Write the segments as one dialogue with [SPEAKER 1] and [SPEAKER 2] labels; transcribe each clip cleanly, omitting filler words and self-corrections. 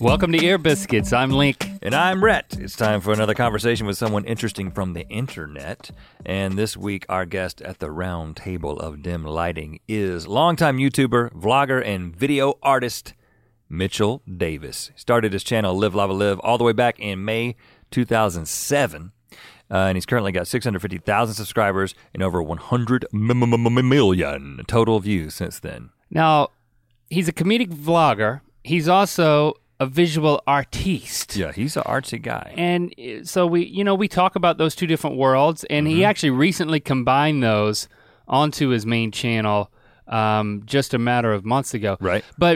[SPEAKER 1] Welcome to Ear Biscuits. I'm Link.
[SPEAKER 2] And I'm Rhett. It's time for another conversation with someone interesting from the internet. And this week, our guest at the round table of dim lighting is longtime YouTuber, vlogger, and video artist, Mitchell Davis. Started his channel, Live Lava Live, all the way back in May 2007. And he's currently got 650,000 subscribers and over 100 million total views since then.
[SPEAKER 1] Now, he's a comedic vlogger. He's also a visual artiste.
[SPEAKER 2] Yeah, he's an artsy guy.
[SPEAKER 1] And so we talk about those two different worlds, and he actually recently combined those onto his main channel just a matter of months ago.
[SPEAKER 2] Right.
[SPEAKER 1] But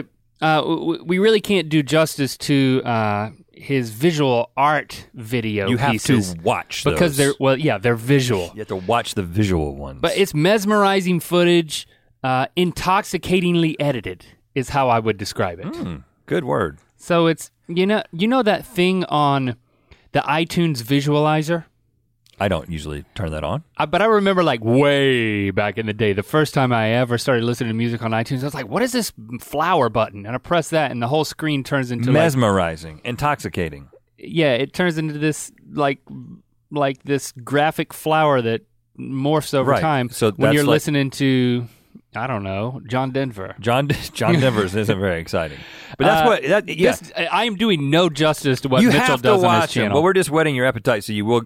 [SPEAKER 1] we really can't do justice to his visual art video pieces.
[SPEAKER 2] You have to watch those.
[SPEAKER 1] Because they're visual.
[SPEAKER 2] You have to watch the visual ones.
[SPEAKER 1] But it's mesmerizing footage, intoxicatingly edited is how I would describe it.
[SPEAKER 2] Good word.
[SPEAKER 1] So it's, you know that thing on the iTunes visualizer?
[SPEAKER 2] I don't usually turn that on.
[SPEAKER 1] But I remember like way back in the day, the first time I ever started listening to music on iTunes, I was like, what is this flower button? And I press that and the whole screen turns into
[SPEAKER 2] mesmerizing, intoxicating.
[SPEAKER 1] Yeah, it turns into this like this graphic flower that morphs over time.
[SPEAKER 2] So
[SPEAKER 1] when you're listening to, I don't know, John Denver.
[SPEAKER 2] John Denver's isn't very exciting. But that's
[SPEAKER 1] I am doing no justice to what Mitchell does on his channel.
[SPEAKER 2] Well, we're just whetting your appetite so you will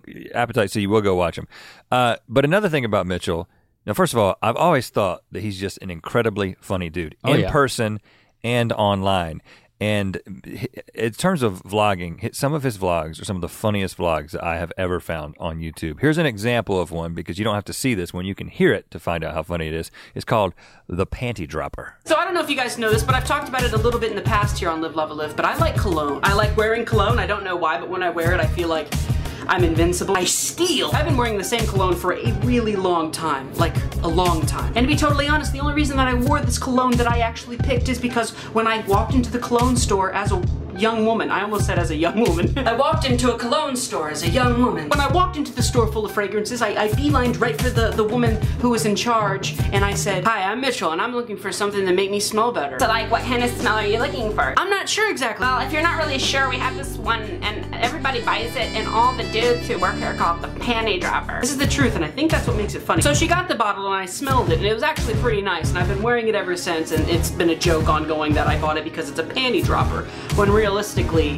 [SPEAKER 2] go watch him. But another thing about Mitchell, now first of all, I've always thought that he's just an incredibly funny dude in person and online. And in terms of vlogging, some of his vlogs are some of the funniest vlogs that I have ever found on YouTube. Here's an example of one, because you don't have to see this when you can hear it to find out how funny it is. It's called The Panty Dropper.
[SPEAKER 3] So I don't know if you guys know this, but I've talked about it a little bit in the past here on Live Lava Live, but I like cologne. I like wearing cologne. I don't know why, but when I wear it, I feel like I'm invincible. I steal. I've been wearing the same cologne for a really long time, like a long time. And to be totally honest, the only reason that I wore this cologne that I actually picked is because when I walked into the cologne store as a young woman, I almost said as a young woman. I walked into a cologne store as a young woman. When I walked into the store full of fragrances, I beelined right for the woman who was in charge, and I said, "Hi, I'm Mitchell, and I'm looking for something to make me smell better."
[SPEAKER 4] So like, what kind of smell are you looking for?
[SPEAKER 3] I'm not sure exactly.
[SPEAKER 4] Well, if you're not really sure, we have this one, and everybody buys it, and all the dudes who work here call it the panty dropper.
[SPEAKER 3] This is the truth, and I think that's what makes it funny. So she got the bottle, and I smelled it, and it was actually pretty nice, and I've been wearing it ever since, and it's been a joke ongoing that I bought it because it's a panty dropper, when realistically,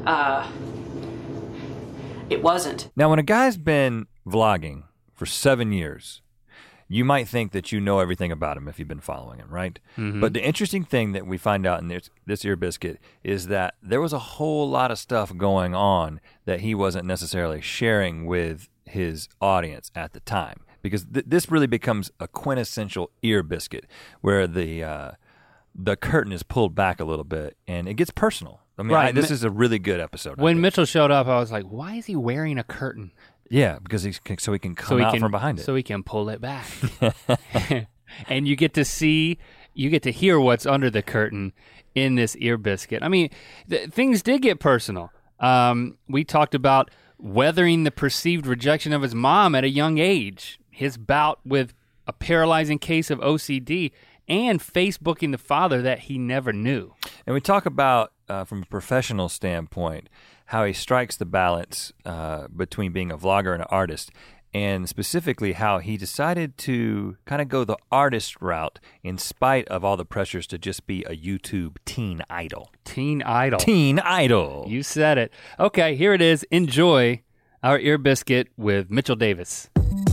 [SPEAKER 3] it wasn't.
[SPEAKER 2] Now, when a guy's been vlogging for 7 years, you might think that you know everything about him if you've been following him, right? Mm-hmm. But the interesting thing that we find out in this Ear Biscuit is that there was a whole lot of stuff going on that he wasn't necessarily sharing with his audience at the time. Because this really becomes a quintessential Ear Biscuit, where the curtain is pulled back a little bit and it gets personal. I mean, this is a really good episode.
[SPEAKER 1] When Mitchell showed up, I was like, why is he wearing a curtain?
[SPEAKER 2] Yeah, because he can come out from behind it.
[SPEAKER 1] So he can pull it back. And you get to hear what's under the curtain in this Ear Biscuit. I mean, things did get personal. We talked about weathering the perceived rejection of his mom at a young age, his bout with a paralyzing case of OCD, and Facebooking the father that he never knew.
[SPEAKER 2] And we talk about, from a professional standpoint, how he strikes the balance between being a vlogger and an artist, and specifically how he decided to kind of go the artist route in spite of all the pressures to just be a YouTube teen idol.
[SPEAKER 1] Teen idol.
[SPEAKER 2] Teen idol.
[SPEAKER 1] You said it. Okay, here it is. Enjoy our Ear Biscuit with Mitchell Davis.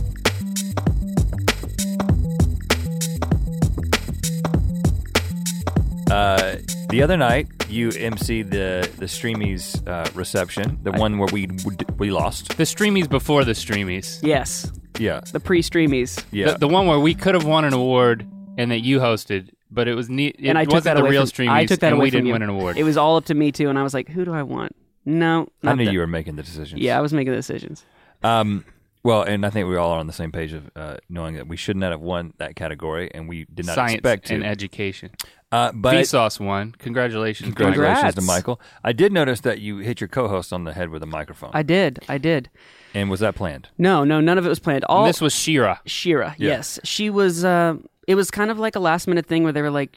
[SPEAKER 2] The other night, you emceed the Streamies reception, the one where we lost.
[SPEAKER 1] The Streamies before the Streamies.
[SPEAKER 3] Yes.
[SPEAKER 2] Yeah.
[SPEAKER 3] The pre-Streamies.
[SPEAKER 2] Yeah.
[SPEAKER 1] The one where we could have won an award and that you hosted, but it was
[SPEAKER 3] and I took that
[SPEAKER 1] the
[SPEAKER 3] away
[SPEAKER 1] real
[SPEAKER 3] from,
[SPEAKER 1] Streamies,
[SPEAKER 3] I took that
[SPEAKER 1] and
[SPEAKER 3] away
[SPEAKER 1] we didn't
[SPEAKER 3] from you.
[SPEAKER 1] win an award.
[SPEAKER 3] It was all up to me too, and I was like, who do I want? No,
[SPEAKER 2] I knew you were making the decisions.
[SPEAKER 3] Yeah, I was making the decisions.
[SPEAKER 2] Well, and I think we all are on the same page of knowing that we should not have won that category, and we did not
[SPEAKER 1] Science
[SPEAKER 2] expect to.
[SPEAKER 1] and education.
[SPEAKER 2] But
[SPEAKER 1] Vsauce won. Congratulations.
[SPEAKER 2] Congratulations to Michael. I did notice that you hit your co-host on the head with a microphone.
[SPEAKER 3] I did.
[SPEAKER 2] And was that planned?
[SPEAKER 3] No, none of it was planned.
[SPEAKER 1] And this was Shira.
[SPEAKER 3] Shira, yes. She was, it was kind of like a last minute thing where they were like,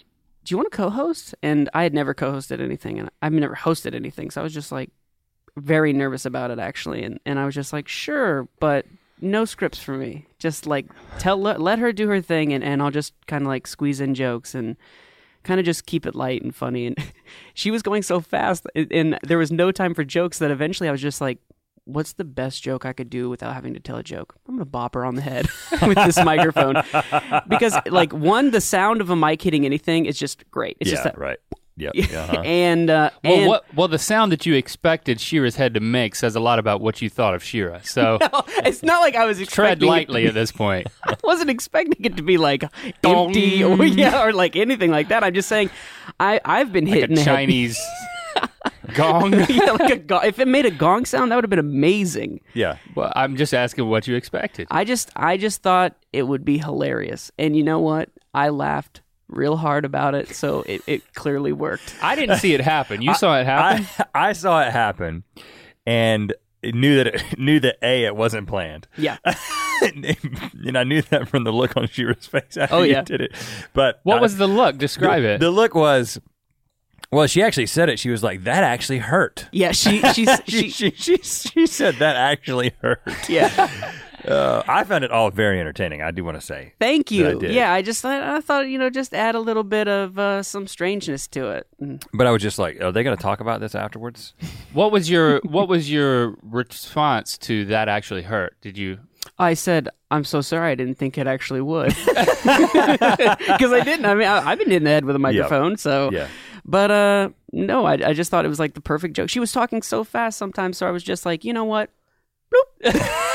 [SPEAKER 3] do you want to co-host? And I had never co-hosted anything, and I've never hosted anything, so I was just like very nervous about it actually, and I was just like, sure, but no scripts for me. Just like let her do her thing, and I'll just kind of like squeeze in jokes and kind of just keep it light and funny. And she was going so fast, and there was no time for jokes that eventually I was just like, what's the best joke I could do without having to tell a joke? I'm going to bop her on the head with this microphone. Because, like, one, the sound of a mic hitting anything is just great. It's just that.
[SPEAKER 2] Right. Yep.
[SPEAKER 3] And,
[SPEAKER 1] well, the sound that you expected Shira's head to make says a lot about what you thought of Shira. So
[SPEAKER 3] it's not like I was expecting
[SPEAKER 1] tread lightly at this point.
[SPEAKER 3] I wasn't expecting it to be like empty or like anything like that. I'm just saying I've been
[SPEAKER 1] like
[SPEAKER 3] hitting
[SPEAKER 1] a Chinese gong.
[SPEAKER 3] Yeah, like a gong. If it made a gong sound, that would have been amazing.
[SPEAKER 2] Yeah.
[SPEAKER 1] Well, I'm just asking what you expected.
[SPEAKER 3] I just thought it would be hilarious. And you know what? I laughed real hard about it, so it clearly worked.
[SPEAKER 1] I didn't see it happen. You saw it happen?
[SPEAKER 2] I saw it happen and knew that it wasn't planned.
[SPEAKER 3] Yeah.
[SPEAKER 2] And I knew that from the look on Shira's face after you did it. But
[SPEAKER 1] what was the look? Describe it.
[SPEAKER 2] The look was, well, she actually said it. She was like, "That actually hurt."
[SPEAKER 3] Yeah, she
[SPEAKER 2] said that actually hurt.
[SPEAKER 3] Yeah.
[SPEAKER 2] I found it all very entertaining. I do want to say.
[SPEAKER 3] Thank you.
[SPEAKER 2] I did.
[SPEAKER 3] Yeah, I thought, just add a little bit of some strangeness to it.
[SPEAKER 2] But I was just like, are they going to talk about this afterwards?
[SPEAKER 1] What was your response to that actually hurt? Did you?
[SPEAKER 3] I said, I'm so sorry. I didn't think it actually would. Because I didn't. I mean, I've been hitting the head with a microphone, so. Yeah. But no, I just thought it was like the perfect joke. She was talking so fast sometimes, so I was just like, you know what? Bloop.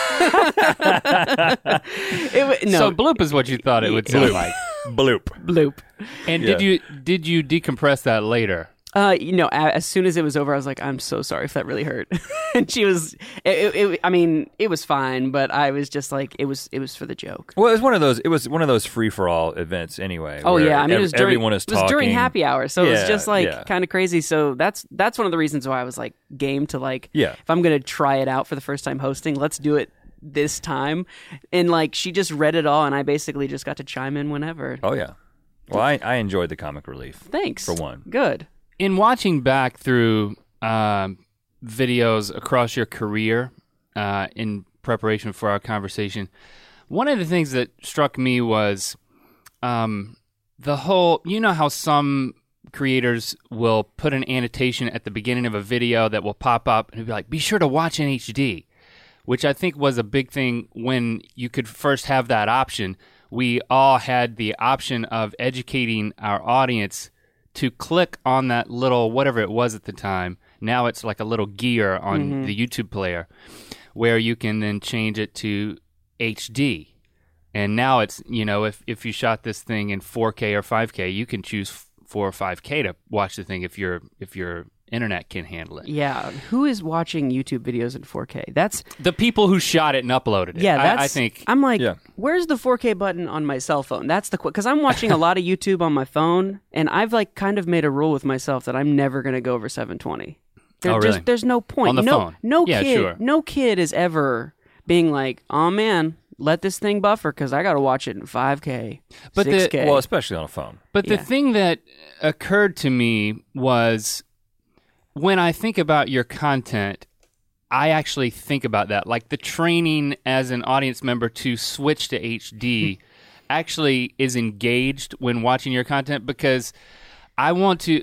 [SPEAKER 1] So bloop is what you thought it would sound like.
[SPEAKER 2] Bloop.
[SPEAKER 3] And
[SPEAKER 1] did you decompress that later?
[SPEAKER 3] As soon as it was over, I was like, I'm so sorry if that really hurt. And she was, it was fine, but I was just like, it was for the joke.
[SPEAKER 2] Well, it was one of those free for all events anyway.
[SPEAKER 3] Oh yeah, I mean,
[SPEAKER 2] everyone is talking.
[SPEAKER 3] It was during happy hour, so it was just like kind of crazy. So that's one of the reasons why I was like game to like, if I'm gonna try it out for the first time hosting, let's do it this time. And like, she just read it all, and I basically just got to chime in whenever.
[SPEAKER 2] Oh yeah. Well, I enjoyed the comic relief.
[SPEAKER 3] Thanks.
[SPEAKER 2] For one.
[SPEAKER 3] Good.
[SPEAKER 1] In watching back through videos across your career in preparation for our conversation, one of the things that struck me was the whole, how some creators will put an annotation at the beginning of a video that will pop up and be like, be sure to watch in HD, which I think was a big thing when you could first have that option. We all had the option of educating our audience to click on that little, whatever it was at the time. Now it's like a little gear on the YouTube player where you can then change it to HD. And now it's, if you shot this thing in 4K or 5K, you can choose 4 or 5K to watch the thing if your internet can handle it.
[SPEAKER 3] Yeah. Who is watching YouTube videos in 4K? That's
[SPEAKER 1] the people who shot it and uploaded it.
[SPEAKER 3] Yeah,
[SPEAKER 1] I think.
[SPEAKER 3] I'm like, where's the 4K button on my cell phone? That's because I'm watching a lot of YouTube on my phone, and I've like kind of made a rule with myself that I'm never going to go over 720.
[SPEAKER 1] Really?
[SPEAKER 3] There's no point.
[SPEAKER 1] On the phone?
[SPEAKER 3] No kid is ever being like, oh man, let this thing buffer because I got to watch it in 5K,
[SPEAKER 1] but
[SPEAKER 3] 6K.
[SPEAKER 2] Well, especially on a phone.
[SPEAKER 1] But the thing that occurred to me was when I think about your content, I actually think about that. Like the training as an audience member to switch to HD actually is engaged when watching your content because I want to...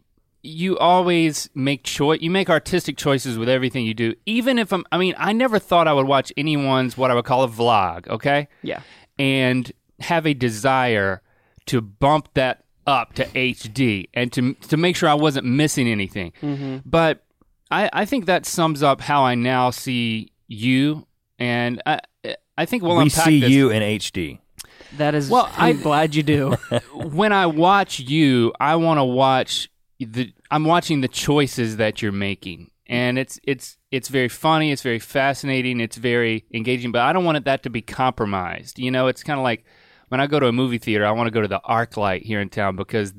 [SPEAKER 1] You always make you make artistic choices with everything you do. Even if I never thought I would watch anyone's what I would call a vlog, okay?
[SPEAKER 3] Yeah.
[SPEAKER 1] And have a desire to bump that up to HD and to make sure I wasn't missing anything. Mm-hmm. But I think that sums up how I now see you, and I think we'll unpack
[SPEAKER 2] this. We see you in HD.
[SPEAKER 3] That is, I'm glad you do.
[SPEAKER 1] When I watch you, I want to watch I'm watching the choices that you're making, and it's very funny, it's very fascinating, it's very engaging, but I don't want that to be compromised. It's kind of like when I go to a movie theater, I want to go to the ArcLight here in town because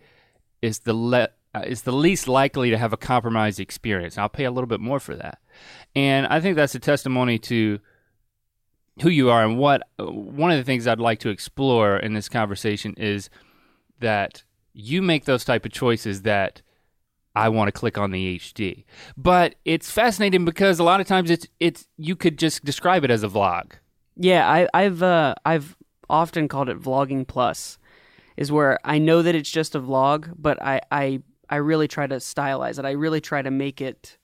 [SPEAKER 1] is the least likely to have a compromised experience. I'll pay a little bit more for that, and I think that's a testimony to who you are. And one of the things I'd like to explore in this conversation is that you make those type of choices that I want to click on the HD. But it's fascinating because a lot of times it's you could just describe it as a vlog.
[SPEAKER 3] Yeah, I've often called it vlogging plus, is where I know that it's just a vlog, but I really try to stylize it. I really try to make it.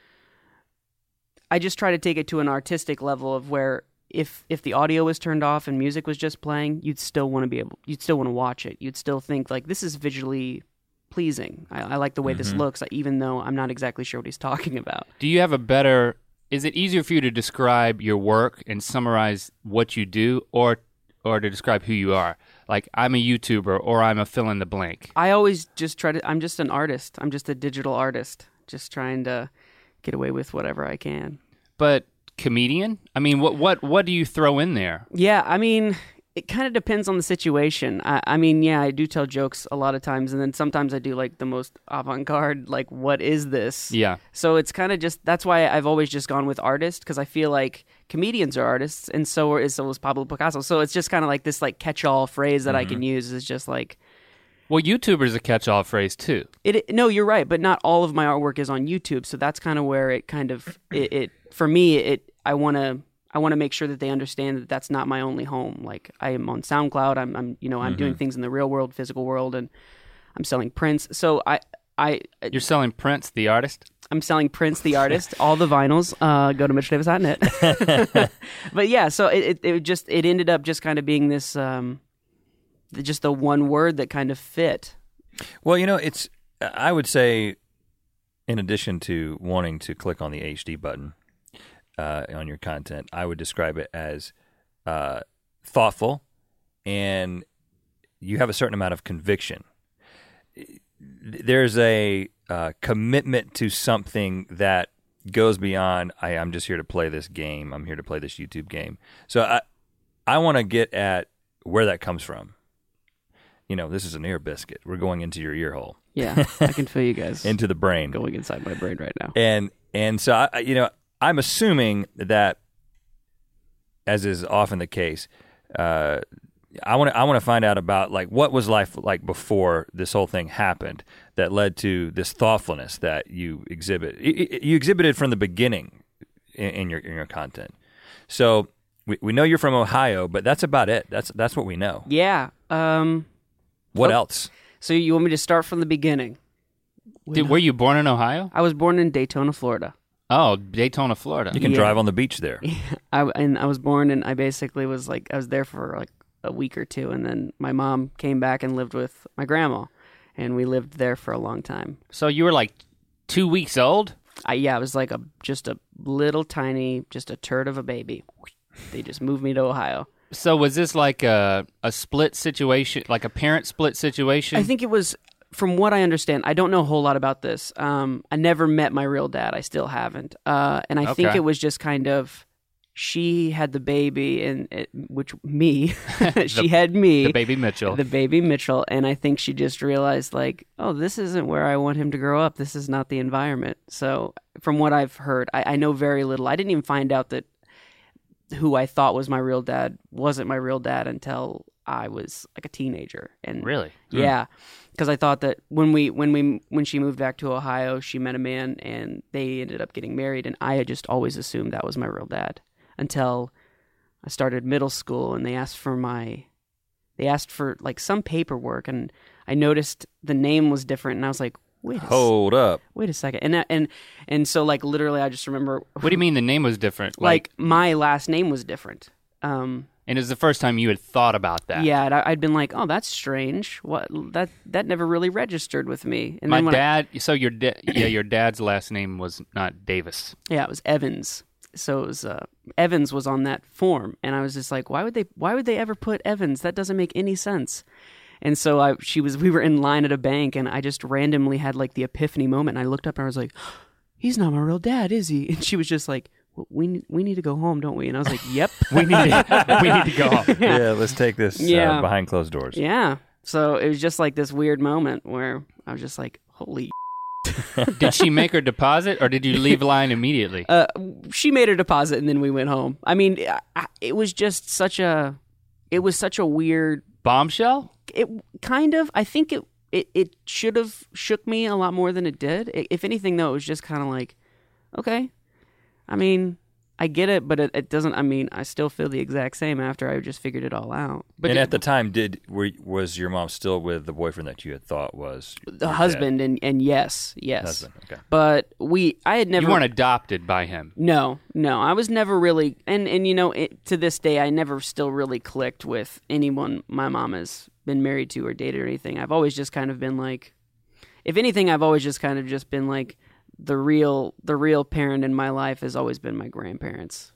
[SPEAKER 3] I just try to take it to an artistic level of where if the audio was turned off and music was just playing, you'd still want to watch it. You'd still think like this is visually pleasing. I like the way this looks, even though I'm not exactly sure what he's talking about.
[SPEAKER 1] Do you have a better? Is it easier for you to describe your work and summarize what you do, or to describe who you are? Like, I'm a YouTuber, or I'm a fill in the blank.
[SPEAKER 3] I always just try to. I'm just an artist. I'm just a digital artist, just trying to get away with whatever I can.
[SPEAKER 1] But comedian? I mean, what do you throw in there?
[SPEAKER 3] Yeah, I mean, it kind of depends on the situation. I mean, yeah, I do tell jokes a lot of times, and then sometimes I do like the most avant-garde, like, what is this?
[SPEAKER 1] Yeah.
[SPEAKER 3] So it's kind of just, that's why I've always just gone with artist, because I feel like comedians are artists, and so is Pablo Picasso. So it's just kind of like this like catch-all phrase that I can use is just like...
[SPEAKER 1] Well, YouTuber is a catch-all phrase too.
[SPEAKER 3] No, you're right, but not all of my artwork is on YouTube, so that's kind of where it kind of, for me, I want to make sure that they understand that that's not my only home. Like, I am on SoundCloud. I'm doing things in the real world, physical world, and I'm selling prints. So
[SPEAKER 1] You're selling Prince, the artist?
[SPEAKER 3] I'm selling Prince, the artist, all the vinyls. Go to mitchdavis.net. But yeah, so it ended up just kind of being this, just the one word that kind of fit.
[SPEAKER 2] Well, I would say, in addition to wanting to click on the HD button, on your content, I would describe it as thoughtful, and you have a certain amount of conviction. There's a commitment to something that goes beyond, I'm just here to play this game, I'm here to play this YouTube game. So I want to get at where that comes from. This is an ear biscuit. We're going into your ear hole.
[SPEAKER 3] Yeah, I can feel you guys.
[SPEAKER 2] Into the brain.
[SPEAKER 3] Going inside my brain right now.
[SPEAKER 2] And so, I'm assuming that, as is often the case, I want to find out about like what was life like before this whole thing happened that led to this thoughtfulness that you exhibit. You exhibited from the beginning in your content. So we know you're from Ohio, but that's about it. That's what we know.
[SPEAKER 3] Yeah.
[SPEAKER 2] What else?
[SPEAKER 3] So you want me to start from the beginning?
[SPEAKER 1] Were you born in Ohio?
[SPEAKER 3] I was born in Daytona, Florida.
[SPEAKER 1] Oh, Daytona, Florida.
[SPEAKER 2] You can drive on the beach there.
[SPEAKER 3] I was born, and I basically was like, I was there for like a week or two, and then my mom came back and lived with my grandma, and we lived there for a long time.
[SPEAKER 1] So you were like 2 weeks old?
[SPEAKER 3] I was like just a little tiny, just a turd of a baby. They just moved me to Ohio.
[SPEAKER 1] So was this like a split situation, like a parent split situation?
[SPEAKER 3] I think it was, from what I understand, I don't know a whole lot about this. I never met my real dad. I still haven't. And I think it was just kind of, she had the baby, she had me.
[SPEAKER 1] The baby Mitchell.
[SPEAKER 3] The baby Mitchell. And I think she just realized like, oh, this isn't where I want him to grow up. This is not the environment. So from what I've heard, I know very little. I didn't even find out that who I thought was my real dad wasn't my real dad until I was like a teenager. And
[SPEAKER 1] really?
[SPEAKER 3] Yeah. Because I thought that when she moved back to Ohio, she met a man and they ended up getting married, and I had just always assumed that was my real dad until I started middle school, and they asked for like some paperwork, and I noticed the name was different, and I was like,
[SPEAKER 2] Hold up.
[SPEAKER 3] Wait a second. And so like literally I just remember.
[SPEAKER 1] What do you mean the name was different?
[SPEAKER 3] Like my last name was different.
[SPEAKER 1] And it was the first time you had thought about that.
[SPEAKER 3] Yeah, I'd been like, oh, that's strange. What that never really registered with me. And
[SPEAKER 1] my dad. So your dad's last name was not Davis.
[SPEAKER 3] Yeah, it was Evans. So it was Evans was on that form, and I was just like, why would they ever put Evans? That doesn't make any sense. And so we were in line at a bank, and I just randomly had like the epiphany moment. And I looked up and I was like, he's not my real dad, is he? And she was just like, well, we need to go home, don't we? And I was like, yep.
[SPEAKER 1] we need to go home.
[SPEAKER 2] Yeah, let's take this behind closed doors.
[SPEAKER 3] Yeah. So it was just like this weird moment where I was just like, holy
[SPEAKER 1] Did she make her deposit, or did you leave line immediately?
[SPEAKER 3] She made her deposit, and then we went home. I mean, it was just such a weird
[SPEAKER 1] bombshell.
[SPEAKER 3] It kind of. I think it it should have shook me a lot more than it did. If anything, though, it was just kind of like, okay, I mean, I get it, but it doesn't. I mean, I still feel the exact same after I just figured it all out.
[SPEAKER 2] But at the time, was your mom still with the boyfriend that you had thought was
[SPEAKER 3] the husband? And yes.
[SPEAKER 2] Husband, okay.
[SPEAKER 3] But I had never.
[SPEAKER 1] You weren't adopted by him.
[SPEAKER 3] No, I was never really, and to this day, I never still really clicked with anyone my mom has been married to or dated or anything. I've always just kind of been like, if anything, I've always just kind of just been like, the real parent in my life has always been my grandparents,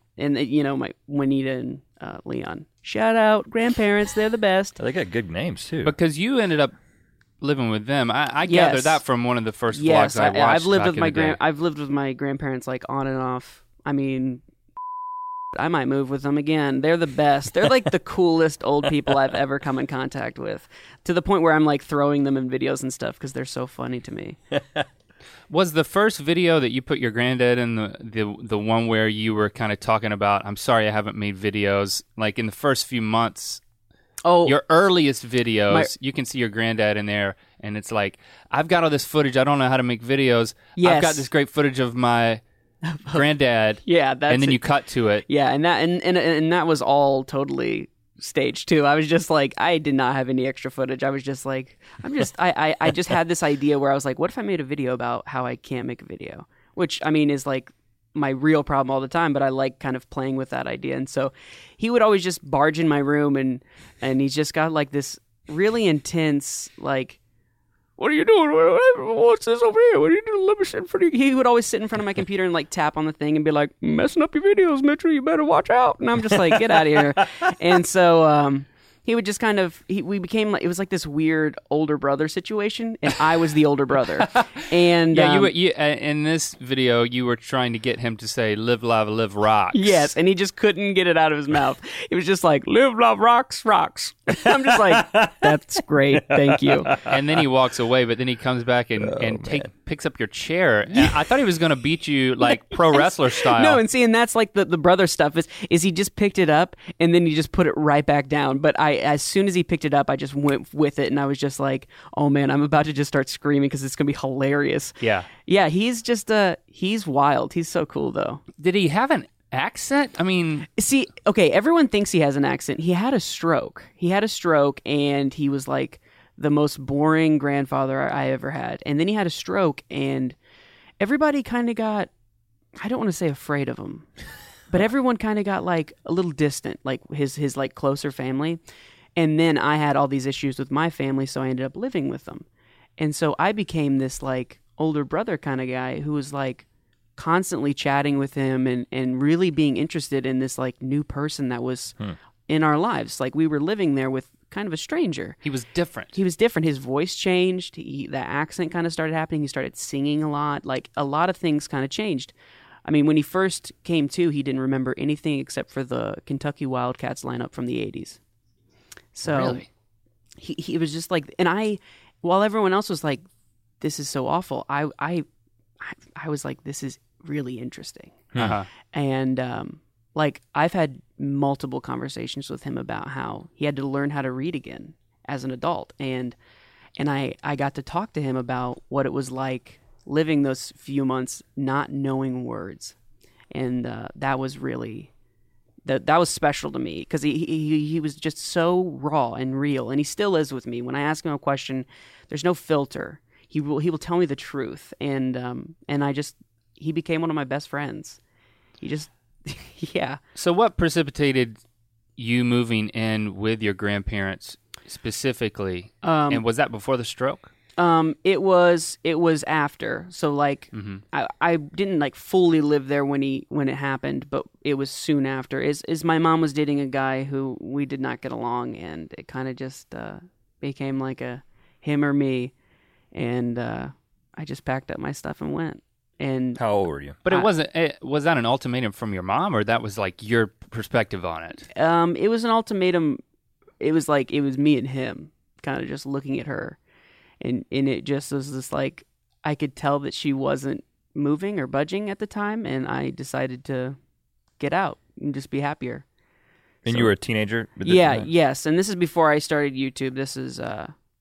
[SPEAKER 3] my Juanita and Leon. Shout out grandparents, they're the best.
[SPEAKER 2] They got good names too.
[SPEAKER 1] Because you ended up living with them. I gathered that from one of the first vlogs I watched.
[SPEAKER 3] I've lived with I've lived with my grandparents like on and off. I mean, I might move with them again. They're the best. They're like the coolest old people I've ever come in contact with, to the point where I'm like throwing them in videos and stuff because they're so funny to me.
[SPEAKER 1] Was the first video that you put your granddad in the one where you were kind of talking about, I'm sorry I haven't made videos, like in the first few months? Oh, your earliest videos, you can see your granddad in there, and it's like, I've got all this footage, I don't know how to make videos. Yes. I've got this great footage of my granddad. Yeah, and then you cut to it.
[SPEAKER 3] Yeah, and that was all totally staged too. I was just like, I did not have any extra footage. I was just like, I just had this idea where I was like, what if I made a video about how I can't make a video? Which, I mean, is like my real problem all the time, but I like kind of playing with that idea. And so he would always just barge in my room and he's just got like this really intense, like, what are you doing? What's this over here? What are you doing? Let me sit in front of you. He would always sit in front of my computer and like tap on the thing and be like, messing up your videos, Mitchell. You better watch out. And I'm just like, get out of here. And so he would just kind of, we became like, it was like this weird older brother situation, and I was the older brother. And
[SPEAKER 1] yeah, you in this video, you were trying to get him to say, live, love, live, rocks.
[SPEAKER 3] Yes, and he just couldn't get it out of his mouth. It was just like, live, love, rocks, rocks. I'm just like, that's great, thank you.
[SPEAKER 1] And then he walks away, but then he comes back and picks up your chair. And I thought he was going to beat you like pro wrestler style.
[SPEAKER 3] No, and that's like the brother stuff is he just picked it up and then he just put it right back down. But as soon as he picked it up, I just went with it, and I was just like, oh man, I'm about to just start screaming because it's going to be hilarious.
[SPEAKER 1] Yeah.
[SPEAKER 3] Yeah, he's just, he's wild. He's so cool though.
[SPEAKER 1] Did he have an accent? I mean,
[SPEAKER 3] see, okay, everyone thinks he has an accent. He had a stroke, and he was like the most boring grandfather I ever had. And then he had a stroke, and everybody kind of got, I don't want to say afraid of him, but everyone kind of got like a little distant, like his like closer family. And then I had all these issues with my family, so I ended up living with them. And so I became this like older brother kind of guy who was like constantly chatting with him and really being interested in this like new person that was in our lives. Like we were living there with kind of a stranger.
[SPEAKER 1] He was different.
[SPEAKER 3] His voice changed. The accent kind of started happening. He started singing a lot. Like a lot of things kind of changed. I mean, when he first came to, he didn't remember anything except for the Kentucky Wildcats lineup from the 80s. So
[SPEAKER 1] really?
[SPEAKER 3] He was just like, and while everyone else was like, this is so awful, I was like, this is really interesting.
[SPEAKER 1] Uh-huh.
[SPEAKER 3] And like I've had multiple conversations with him about how he had to learn how to read again as an adult. And I got to talk to him about what it was like living those few months not knowing words. And that was really... That was special to me because he was just so raw and real, and he still is with me. When I ask him a question, there's no filter. He will tell me the truth, and he became one of my best friends. He just yeah.
[SPEAKER 1] So what precipitated you moving in with your grandparents specifically? And was that before the stroke?
[SPEAKER 3] It was after. So like, I didn't like fully live there when it happened, but it was soon after. Is my mom was dating a guy who we did not get along, and it kind of just became like a him or me, and I just packed up my stuff and went. And
[SPEAKER 2] how old were you?
[SPEAKER 1] But was that an ultimatum from your mom, or that was like your perspective on it?
[SPEAKER 3] It was an ultimatum. It was like it was me and him, kind of just looking at her. And it just was this like, I could tell that she wasn't moving or budging at the time, and I decided to get out and just be happier.
[SPEAKER 2] And you were a teenager?
[SPEAKER 3] Yes, and this is before I started YouTube. This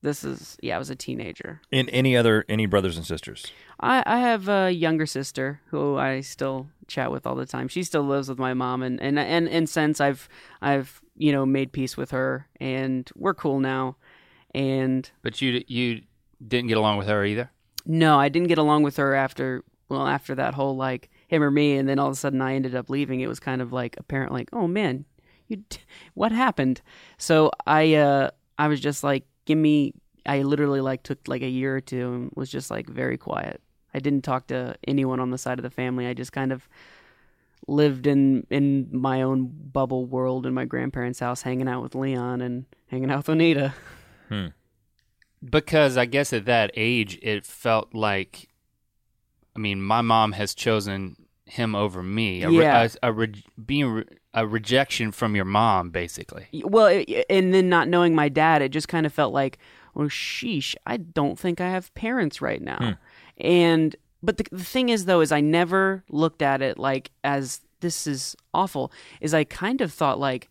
[SPEAKER 3] I was a teenager.
[SPEAKER 2] Any brothers and sisters?
[SPEAKER 3] I have a younger sister who I still chat with all the time. She still lives with my mom, and since I've made peace with her, and we're cool now.
[SPEAKER 1] But you didn't get along with her either?
[SPEAKER 3] No, I didn't get along with her after that whole like him or me, and then all of a sudden I ended up leaving. It was kind of like apparent, like, oh man, what happened? So I was just like, I literally like took like a year or two and was just like very quiet. I didn't talk to anyone on the side of the family. I just kind of lived in my own bubble world in my grandparents' house, hanging out with Leon and hanging out with Anita.
[SPEAKER 1] Because I guess at that age, it felt like, I mean, my mom has chosen him over me. Being a rejection from your mom, basically.
[SPEAKER 3] Well, and then not knowing my dad, it just kind of felt like, well, sheesh, I don't think I have parents right now. But the thing is, though, is I never looked at it like as this is awful. Is I kind of thought like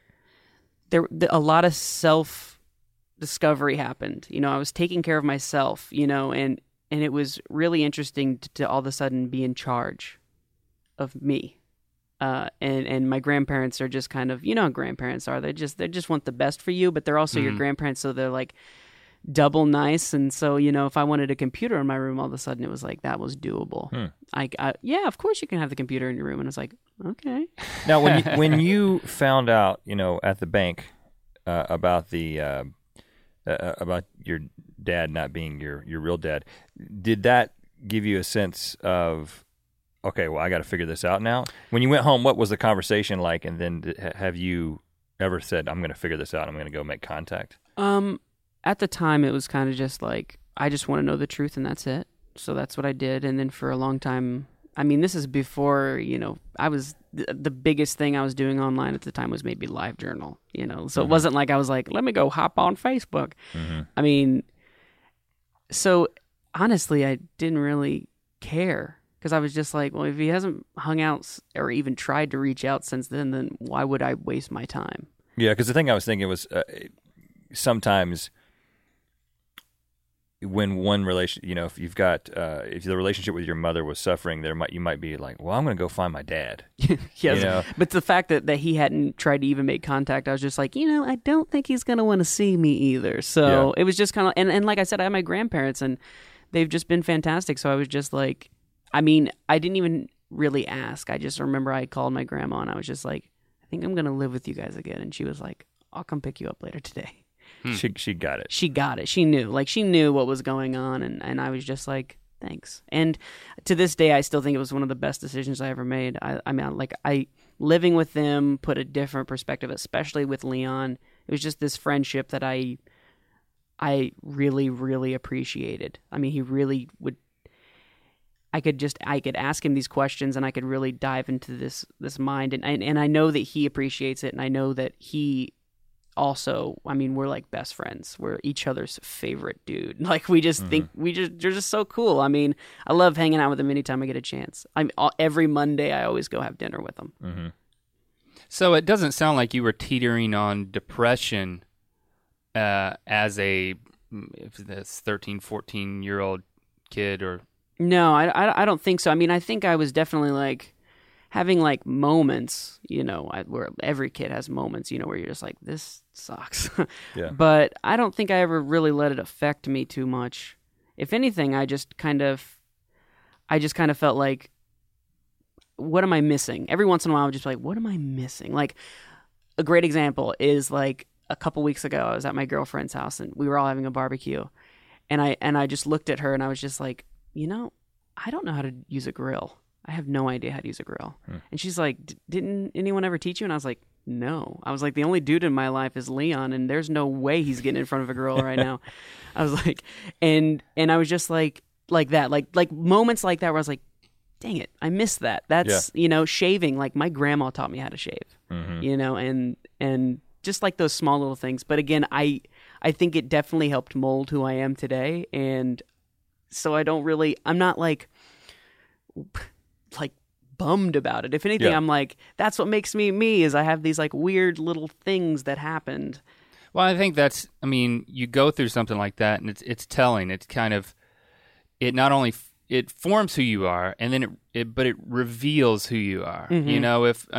[SPEAKER 3] a lot of self-discovery happened. I was taking care of myself, and it was really interesting to all of a sudden be in charge of me. And my grandparents are just kind of, how grandparents are. They just want the best for you, but they're also your grandparents, so they're like double nice. And so, if I wanted a computer in my room, all of a sudden it was like that was doable. Yeah, of course you can have the computer in your room. And it's like, okay.
[SPEAKER 2] Now, when you found out, at the bank about about your dad not being your real dad, did that give you a sense of, okay, well, I got to figure this out now? When you went home, what was the conversation like? And then have you ever said, I'm going to figure this out, I'm going to go make contact?
[SPEAKER 3] At the time, it was kind of just like, I just want to know the truth, and that's it. So that's what I did. And then for a long time, I mean, this is before, I was, the biggest thing I was doing online at the time was maybe LiveJournal, So it wasn't like I was like, let me go hop on Facebook. I mean, so honestly, I didn't really care. Because I was just like, well, if he hasn't hung out or even tried to reach out since then why would I waste my time?
[SPEAKER 2] Yeah, because the thing I was thinking was sometimes when one relation, if you've got, if the relationship with your mother was suffering, you might be like, well, I'm going to go find my dad.
[SPEAKER 3] Yes, but the fact that he hadn't tried to even make contact, I was just like, I don't think he's going to want to see me either. So it was just kind of, and like I said, I have my grandparents, and they've just been fantastic. So I was just like, I mean, I didn't even really ask. I just remember I called my grandma, and I was just like, I think I'm going to live with you guys again. And she was like, I'll come pick you up later today.
[SPEAKER 2] She got it.
[SPEAKER 3] She got it. She knew. Like, she knew what was going on, and I was just like, thanks. And to this day, I still think it was one of the best decisions I ever made. I mean, living with them put a different perspective, especially with Leon. It was just this friendship that I really, really appreciated. I mean, he really would. I could ask him these questions, and I could really dive into this mind, and I know that he appreciates it, and I know that he also, I mean, we're like best friends. We're each other's favorite dude. Like, we just think they're just so cool. I mean, I love hanging out with him anytime I get a chance. Every Monday I always go have dinner with him.
[SPEAKER 1] So it doesn't sound like you were teetering on depression as a 13, 14-year-old kid, or...
[SPEAKER 3] No, I don't think so. I mean, I think I was definitely like having like moments, where every kid has moments, where you're just like, this sucks.
[SPEAKER 2] Yeah.
[SPEAKER 3] But I don't think I ever really let it affect me too much. If anything, I just kind of felt like, what am I missing? Every once in a while, I would just be like, what am I missing? Like, a great example is like a couple weeks ago, I was at my girlfriend's house, and we were all having a barbecue, and I just looked at her, and I was just like, I don't know how to use a grill. I have no idea how to use a grill. And she's like, didn't anyone ever teach you? And I was like, no. I was like, the only dude in my life is Leon, and there's no way he's getting in front of a grill right now. I was like, and I was just like that, like moments like that where I was like, dang it, I missed that. That's, shaving. Like, my grandma taught me how to shave, and just like those small little things. But again, I think it definitely helped mold who I am today. And so I'm not like bummed about it. If anything, I'm like, that's what makes me me, is I have these like weird little things that happened.
[SPEAKER 1] Well, I think that's. I mean, you go through something like that, and it's telling. It's kind of. It not only it forms who you are, and then but it reveals who you are.
[SPEAKER 3] Mm-hmm.
[SPEAKER 1] You know, if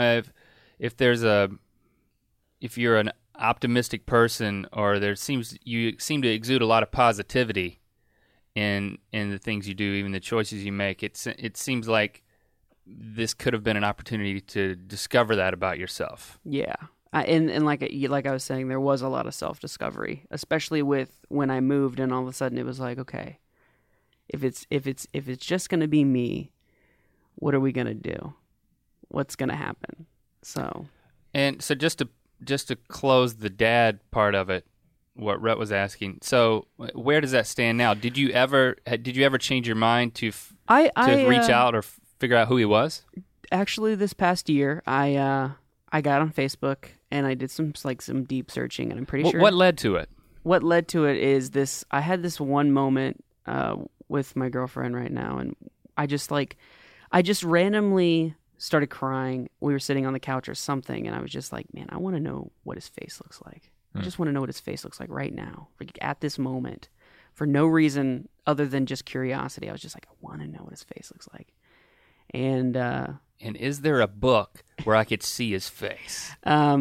[SPEAKER 1] you're an optimistic person, or you seem to exude a lot of positivity in the things you do, even the choices you make. It seems like this could have been an opportunity to discover that about yourself.
[SPEAKER 3] Yeah. And like I was saying, there was a lot of self-discovery, especially with when I moved, and all of a sudden it was like, okay, if it's just going to be me, what are we going to do? What's going to happen? So
[SPEAKER 1] just to close the dad part of it, what Rhett was asking. So where does that stand now? Did you ever change your mind to reach out or figure out who he was?
[SPEAKER 3] Actually, this past year, I got on Facebook and I did some deep searching, and I'm pretty sure
[SPEAKER 1] What led to it?
[SPEAKER 3] What led to it is this. I had this one moment with my girlfriend right now, and I just randomly started crying. We were sitting on the couch or something, and I was just like, man, I want to know what his face looks like. I just want to know what his face looks like right now, like at this moment, for no reason other than just curiosity. I was just like, I want to know what his face looks like. And
[SPEAKER 1] is there a book where I could see his face?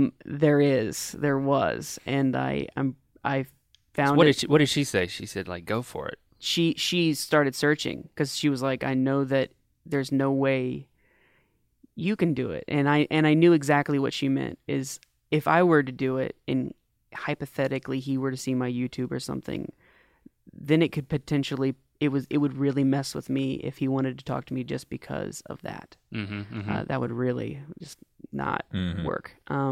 [SPEAKER 3] There was, and I found it.
[SPEAKER 1] What did she say? She said, like, go for it.
[SPEAKER 3] She started searching because she was like, I know that there's no way you can do it, and I knew exactly what she meant. Is if I were to do it, and hypothetically he were to see my YouTube or something, then it could potentially. It would really mess with me if he wanted to talk to me just because of that. That would really just not work.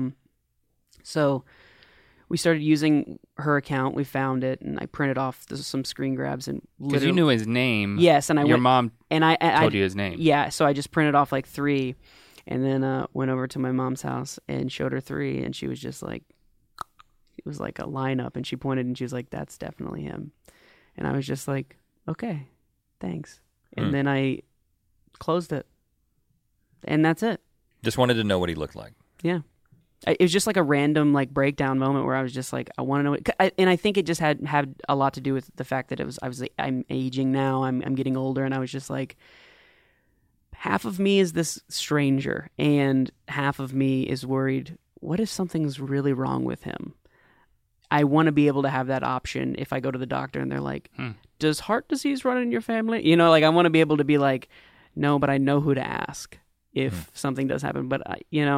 [SPEAKER 3] So we started using her account. We found it, and I printed off some screen grabs and
[SPEAKER 1] because you knew his name.
[SPEAKER 3] Yes, and
[SPEAKER 1] your mom
[SPEAKER 3] I
[SPEAKER 1] told you his name.
[SPEAKER 3] Yeah, so I just printed off like 3, and then went over to my mom's house and showed her 3, and she was just like, it was like a lineup, and she pointed and she was like, "That's definitely him," and I was just like, okay, thanks. And then I closed it. And that's it.
[SPEAKER 2] Just wanted to know what he looked like.
[SPEAKER 3] Yeah. It was just like a random breakdown moment where I was just like, I want to know. And I think it just had a lot to do with the fact that I'm aging now. I'm getting older, and I was just like, half of me is this stranger, and half of me is worried, what if something's really wrong with him? I want to be able to have that option if I go to the doctor and they're like, does heart disease run in your family? You know, like I want to be able to be like, no, but I know who to ask if something does happen. But,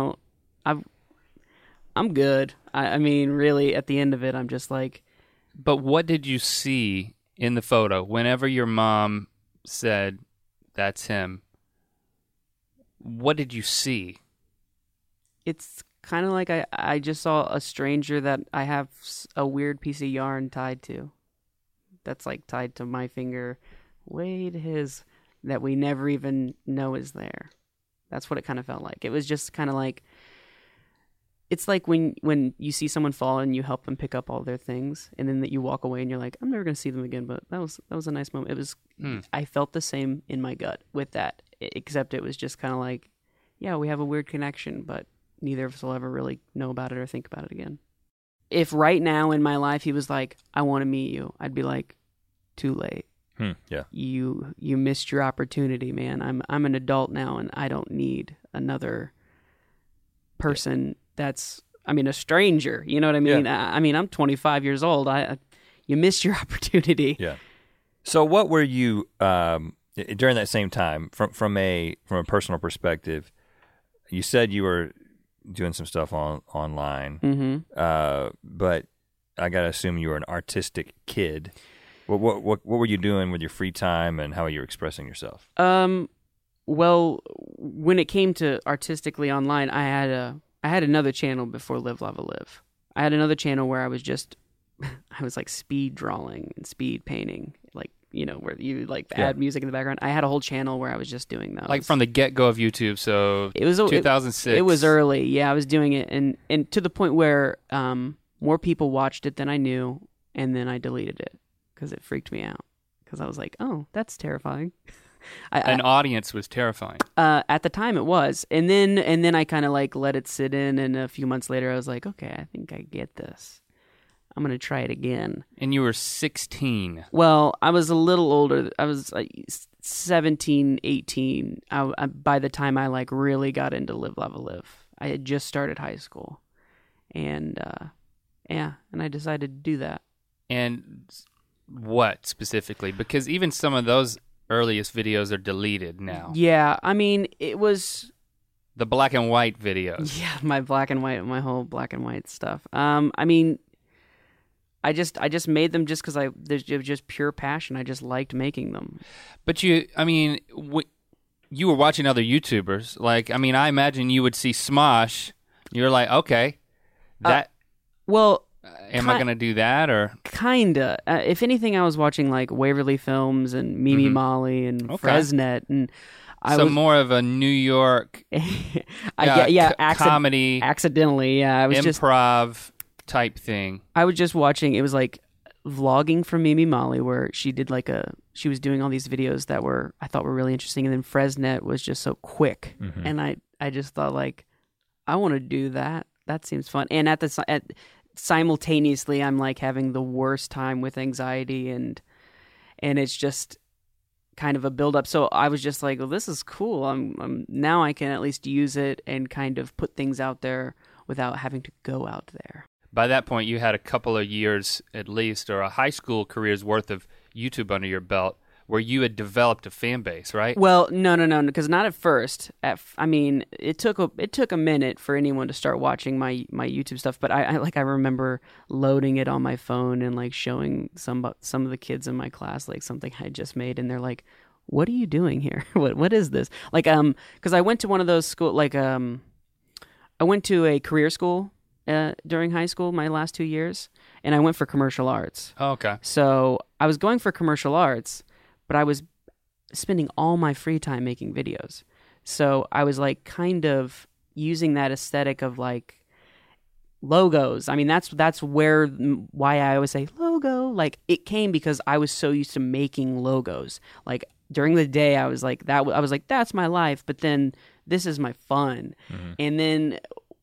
[SPEAKER 3] I'm good. I mean, really, at the end of it, I'm just like.
[SPEAKER 1] But what did you see in the photo whenever your mom said, that's him? What did you see?
[SPEAKER 3] It's kind of like I just saw a stranger that I have a weird piece of yarn tied to. That's like tied to my finger, way to his, that we never even know is there. That's what it kind of felt like. It was just kind of like, it's like when you see someone fall and you help them pick up all their things, and then that you walk away and you're like, I'm never going to see them again, but that was a nice moment. It was, I felt the same in my gut with that, except it was just kind of like, yeah, we have a weird connection, but neither of us will ever really know about it or think about it again. If right now in my life he was like, I want to meet you, I'd be like, too late.
[SPEAKER 2] Yeah.
[SPEAKER 3] You missed your opportunity, man. I'm an adult now, and I don't need another person that's, a stranger. You know what I mean?
[SPEAKER 2] Yeah.
[SPEAKER 3] I'm 25 years old. You missed your opportunity.
[SPEAKER 2] Yeah. So what were you during that same time from a personal perspective? You said you were doing some stuff online, but I gotta assume you were an artistic kid. What were you doing with your free time, and how are you expressing yourself?
[SPEAKER 3] Well, when it came to artistically online, I had another channel before Live Lava Live. I had another channel where I was like speed drawing and speed painting, like, where you add music in the background. I had a whole channel where I was just doing those.
[SPEAKER 1] Like from the get-go of YouTube, so
[SPEAKER 3] it was
[SPEAKER 1] 2006.
[SPEAKER 3] It was early. Yeah, I was doing it, and to the point where more people watched it than I knew, and then I deleted it because it freaked me out. Because I was like, oh, that's terrifying.
[SPEAKER 1] An audience was terrifying.
[SPEAKER 3] At the time it was. And then I kind of let it sit in, and a few months later I was like, okay, I think I get this. try it again.
[SPEAKER 1] And you were 16.
[SPEAKER 3] Well, I was a little older. I was like 17, 18. By the time I like really got into Live Lava Live, I had just started high school, and and I decided to do that.
[SPEAKER 1] And what specifically? Because even some of those earliest videos are deleted now.
[SPEAKER 3] Yeah, I mean, it was
[SPEAKER 1] the black and white videos.
[SPEAKER 3] Yeah, my whole black and white stuff. I mean, I just made them just because it was just pure passion. I just liked making them.
[SPEAKER 1] But you were watching other YouTubers. Like, I mean, I imagine you would see Smosh. You're like, okay, that. Am I going to do that or?
[SPEAKER 3] Kinda. If anything, I was watching like Waverly Films and Mimi Molly and Fresnet, and I was
[SPEAKER 1] more of a New York. Comedy,
[SPEAKER 3] accidentally. Yeah, I was
[SPEAKER 1] improv type thing.
[SPEAKER 3] I was just watching. It was like vlogging from Mimi Molly, where she did she was doing all these videos that I thought were really interesting, and then Fresnet was just so quick, and I just thought like, I want to do that. That seems fun. And simultaneously, I'm like having the worst time with anxiety, and it's just kind of a build up. So I was just like, well, this is cool. I'm now I can at least use it and kind of put things out there without having to go out there.
[SPEAKER 1] By that point, you had a couple of years at least, or a high school career's worth of YouTube under your belt, where you had developed a fan base, right?
[SPEAKER 3] Well, no, because not at first. I mean, it took a minute for anyone to start watching my YouTube stuff, but I remember loading it on my phone and like showing some of the kids in my class like something I just made, and they're like, "What are you doing here? What is this?" Like, because I went to one of those school I went to a career school during high school, my last 2 years, and I went for commercial arts.
[SPEAKER 1] Oh, okay.
[SPEAKER 3] So I was going for commercial arts, but I was spending all my free time making videos. So I was like kind of using that aesthetic of like logos. I mean, that's why I always say logo. Like, it came because I was so used to making logos. Like, during the day, I was like that. I was like, that's my life. But then this is my fun. And then,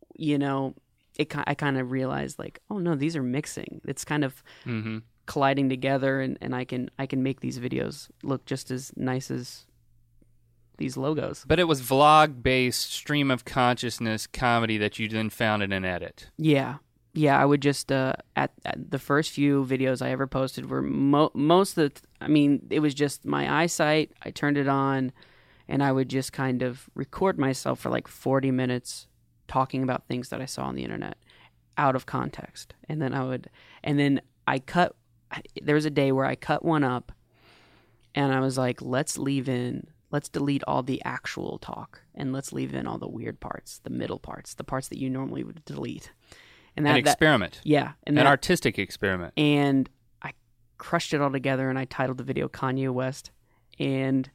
[SPEAKER 3] I kind of realized like, oh no, these are mixing. It's kind of colliding together, and I can make these videos look just as nice as these logos.
[SPEAKER 1] But it was vlog-based stream of consciousness comedy that you then found in an edit.
[SPEAKER 3] Yeah. I would just at the first few videos I ever posted were most of it was just my eyesight. I turned it on, and I would just kind of record myself for like 40 minutes talking about things that I saw on the internet out of context. And then I cut. There was a day where I cut one up, and I was like, let's delete all the actual talk, and let's leave in all the weird parts, the middle parts, the parts that you normally would delete. And
[SPEAKER 1] an experiment.
[SPEAKER 3] An
[SPEAKER 1] artistic experiment.
[SPEAKER 3] And I crushed it all together, and I titled the video Kanye West. And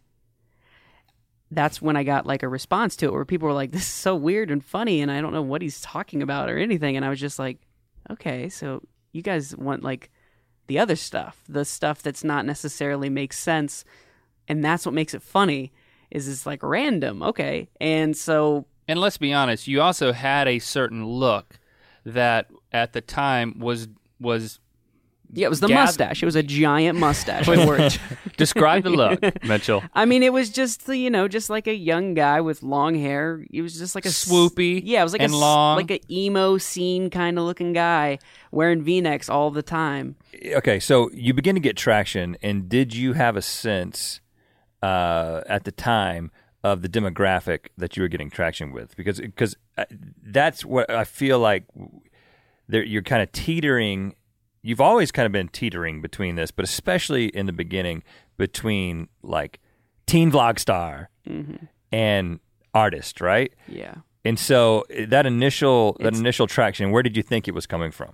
[SPEAKER 3] that's when I got like a response to it where people were like, this is so weird and funny, and I don't know what he's talking about or anything. And I was just like, okay, so you guys want like the other stuff, the stuff that's not necessarily makes sense, and that's what makes it funny, is it's like random. Okay. And
[SPEAKER 1] let's be honest, you also had a certain look that at the time was
[SPEAKER 3] yeah, it was the mustache. It was a giant mustache.
[SPEAKER 1] Describe the look, Mitchell.
[SPEAKER 3] I mean, it was just just like a young guy with long hair. He was just like a
[SPEAKER 1] swoopy.
[SPEAKER 3] Yeah, it was like
[SPEAKER 1] long,
[SPEAKER 3] like an emo scene kind of looking guy wearing V-necks all the time.
[SPEAKER 2] Okay, so you begin to get traction, and did you have a sense at the time of the demographic that you were getting traction with? Because that's what I feel like you're kind of teetering. You've always kind of been teetering between this, but especially in the beginning between like teen vlog star and artist, right?
[SPEAKER 3] Yeah.
[SPEAKER 2] And so that initial traction, where did you think it was coming from?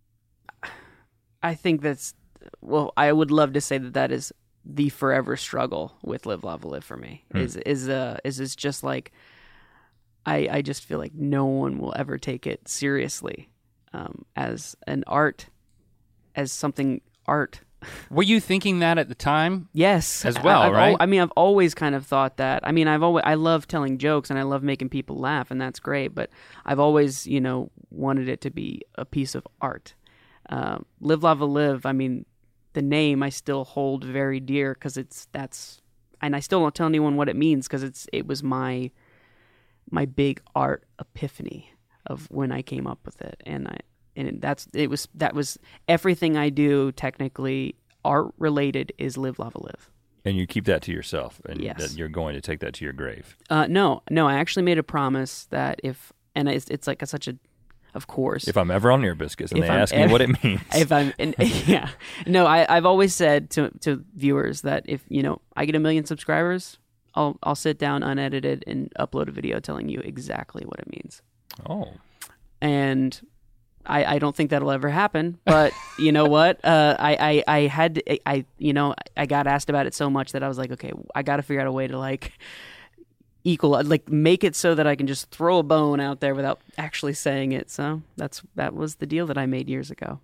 [SPEAKER 3] I think I would love to say that is the forever struggle with Live Lava Live for me. Is it's just like I just feel like no one will ever take it seriously as an art. As something art.
[SPEAKER 1] Were you thinking that at the time?
[SPEAKER 3] Yes.
[SPEAKER 1] As well, right?
[SPEAKER 3] I've always kind of thought that. I mean, I love telling jokes, and I love making people laugh, and that's great, but I've always, wanted it to be a piece of art. Live Lava Live, I mean, the name I still hold very dear because and I still don't tell anyone what it means because it was my big art epiphany of when I came up with it, that was everything I do technically art related is Live Lava Live.
[SPEAKER 2] And you keep that to yourself, and
[SPEAKER 3] Yes.
[SPEAKER 2] that you're going to take that to your grave.
[SPEAKER 3] No, I actually made a promise that it's like of course.
[SPEAKER 2] If I'm ever on Ear Biscuits and
[SPEAKER 3] If
[SPEAKER 2] they
[SPEAKER 3] I'm
[SPEAKER 2] ask me
[SPEAKER 3] ever-
[SPEAKER 2] what it means,
[SPEAKER 3] Yeah. No, I've always said to viewers that if, I get 1 million subscribers, I'll sit down unedited and upload a video telling you exactly what it means.
[SPEAKER 2] oh,
[SPEAKER 3] And I don't think that'll ever happen, but you know what? I got asked about it so much that I was like, okay, I got to figure out a way to make it so that I can just throw a bone out there without actually saying it. So that was the deal that I made years ago.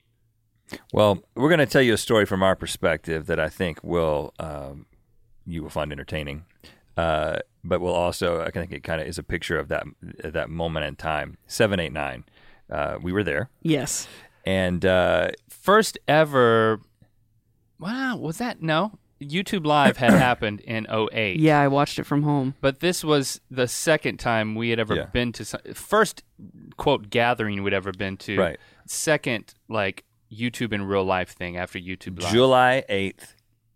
[SPEAKER 2] well, we're going to tell you a story from our perspective that I think you will find entertaining, but will also, I think it kind of is a picture of that moment in time. 789. We were there,
[SPEAKER 3] Yes.
[SPEAKER 2] and
[SPEAKER 1] First ever. Wow, was that no? YouTube Live had happened in 2008.
[SPEAKER 3] Yeah, I watched it from home.
[SPEAKER 1] But this was the second time we had ever
[SPEAKER 2] Yeah.
[SPEAKER 1] been to first quote gathering we'd ever been to.
[SPEAKER 2] Right.
[SPEAKER 1] Second, like YouTube in real life thing after YouTube Live.
[SPEAKER 2] July 8th.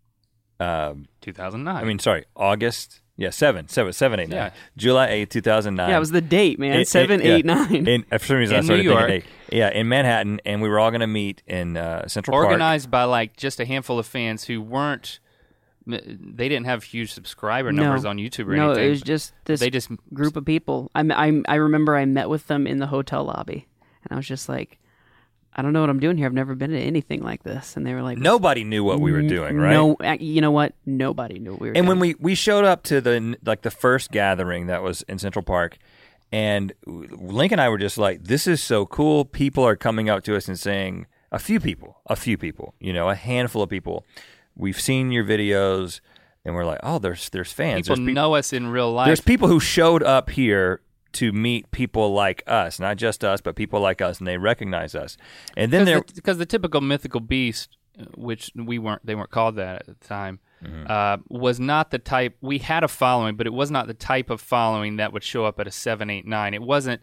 [SPEAKER 1] 2009.
[SPEAKER 2] I mean, sorry, August. Yeah, 789.
[SPEAKER 1] Yeah.
[SPEAKER 2] July 8th, 2009.
[SPEAKER 3] Yeah, it was the date, man.
[SPEAKER 2] It-
[SPEAKER 3] 7,
[SPEAKER 2] yeah.
[SPEAKER 3] 8, 9.
[SPEAKER 2] For some reason, I
[SPEAKER 1] In
[SPEAKER 2] started
[SPEAKER 1] New
[SPEAKER 2] thinking
[SPEAKER 1] York.
[SPEAKER 2] 8. Yeah, in Manhattan, and we were all going to meet in Central Park.
[SPEAKER 1] organized by like just a handful of fans who weren't. They didn't have huge subscriber numbers on YouTube or
[SPEAKER 3] no,
[SPEAKER 1] anything.
[SPEAKER 3] it was just this
[SPEAKER 1] They just
[SPEAKER 3] group of people. I remember I met with them in the hotel lobby, and I was just like, I don't know what I'm doing here. I've never been to anything like this. And they were like,
[SPEAKER 2] Nobody knew what we were doing, right?
[SPEAKER 3] No, you know what? Nobody knew what we were
[SPEAKER 2] And
[SPEAKER 3] doing.
[SPEAKER 2] when we showed up to the first gathering that was in Central Park, and Link and I were just like, this is so cool. People are coming up to us and saying, a few people, a handful of people, we've seen your videos, and we're like, oh, there's fans.
[SPEAKER 1] people know us in real life.
[SPEAKER 2] There's people who showed up here to meet people like us, not just us, but people like us, and they recognize us. And then
[SPEAKER 1] because the typical mythical beast, which they weren't called that at the time, was not the type. We had a following, but it was not the type of following that would show up at a 789. It wasn't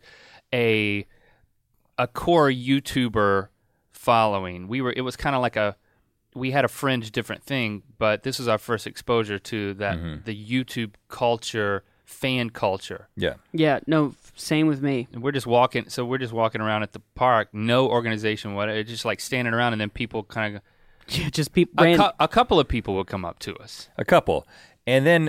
[SPEAKER 1] a core YouTuber following. It was kind of like we had a fringe different thing, but this was our first exposure to that the YouTube culture, fan culture.
[SPEAKER 2] yeah.
[SPEAKER 3] yeah, no, same with me.
[SPEAKER 1] And we're just walking around at the park, no organization, whatever, just like standing around, and then people kind of
[SPEAKER 3] Yeah, just people.
[SPEAKER 1] a couple of people would come up to us.
[SPEAKER 2] A couple. And then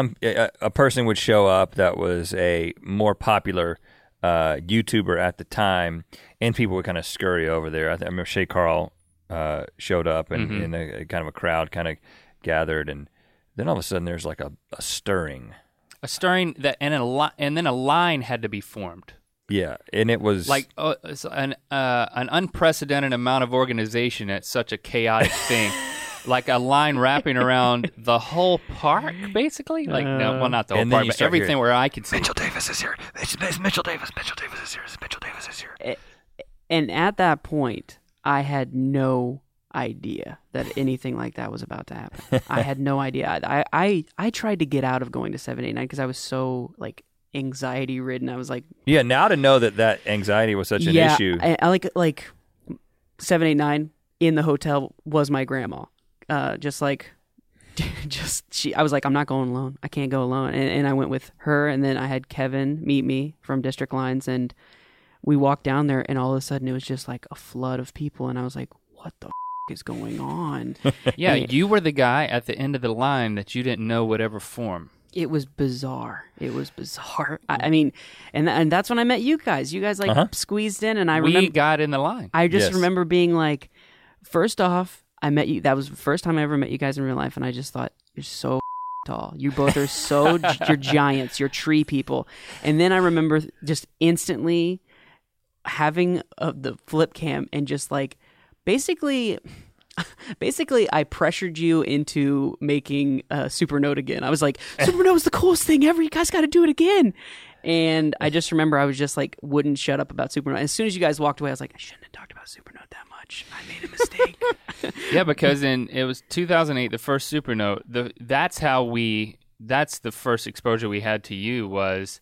[SPEAKER 2] a person would show up that was a more popular YouTuber at the time, and people would kind of scurry over there. I remember Shay Carl showed up, and in a kind of a crowd kind of gathered, and then all of a sudden there's like a stirring.
[SPEAKER 1] A stirring that, and then a line had to be formed.
[SPEAKER 2] Yeah, and it was
[SPEAKER 1] Like an unprecedented amount of organization at such a chaotic thing. Like a line wrapping around the whole park, basically. Like not the whole
[SPEAKER 2] And then
[SPEAKER 1] park,
[SPEAKER 2] you
[SPEAKER 1] but
[SPEAKER 2] start
[SPEAKER 1] everything
[SPEAKER 2] hearing,
[SPEAKER 1] where I could see.
[SPEAKER 2] Mitchell Davis is here. It's Mitchell Davis. Mitchell Davis is here. Mitchell Davis is here.
[SPEAKER 3] And at that point, I had no idea that anything like that was about to happen. I had no idea. I tried to get out of going to 789 because I was so like anxiety ridden. I was like,
[SPEAKER 2] Yeah, now to know that anxiety was such an issue.
[SPEAKER 3] I like 789 in the hotel was my grandma. I was like, I'm not going alone. I can't go alone. And I went with her, and then I had Kevin meet me from District Lines, and we walked down there, and all of a sudden it was just like a flood of people, and I was like, what the is going on?
[SPEAKER 1] Yeah, you were the guy at the end of the line that you didn't know would ever form.
[SPEAKER 3] It was bizarre. I mean, and that's when I met you guys. You guys squeezed in, and I
[SPEAKER 1] We
[SPEAKER 3] remember
[SPEAKER 1] got in the line.
[SPEAKER 3] I just
[SPEAKER 2] Yes.
[SPEAKER 3] remember being like, first off, I met you. That was the first time I ever met you guys in real life, and I just thought, you're so tall. You both are so, you're giants. You're tree people. And then I remember just instantly having the flip cam and just like, basically, I pressured you into making Supernote again. I was like, Supernote's the coolest thing ever. You guys got to do it again. And I just remember I was just like, wouldn't shut up about Supernote. As soon as you guys walked away, I was like, I shouldn't have talked about Supernote that much. much. I made a mistake.
[SPEAKER 1] Yeah, because it was 2008, the first Supernote. That's the first exposure we had to you was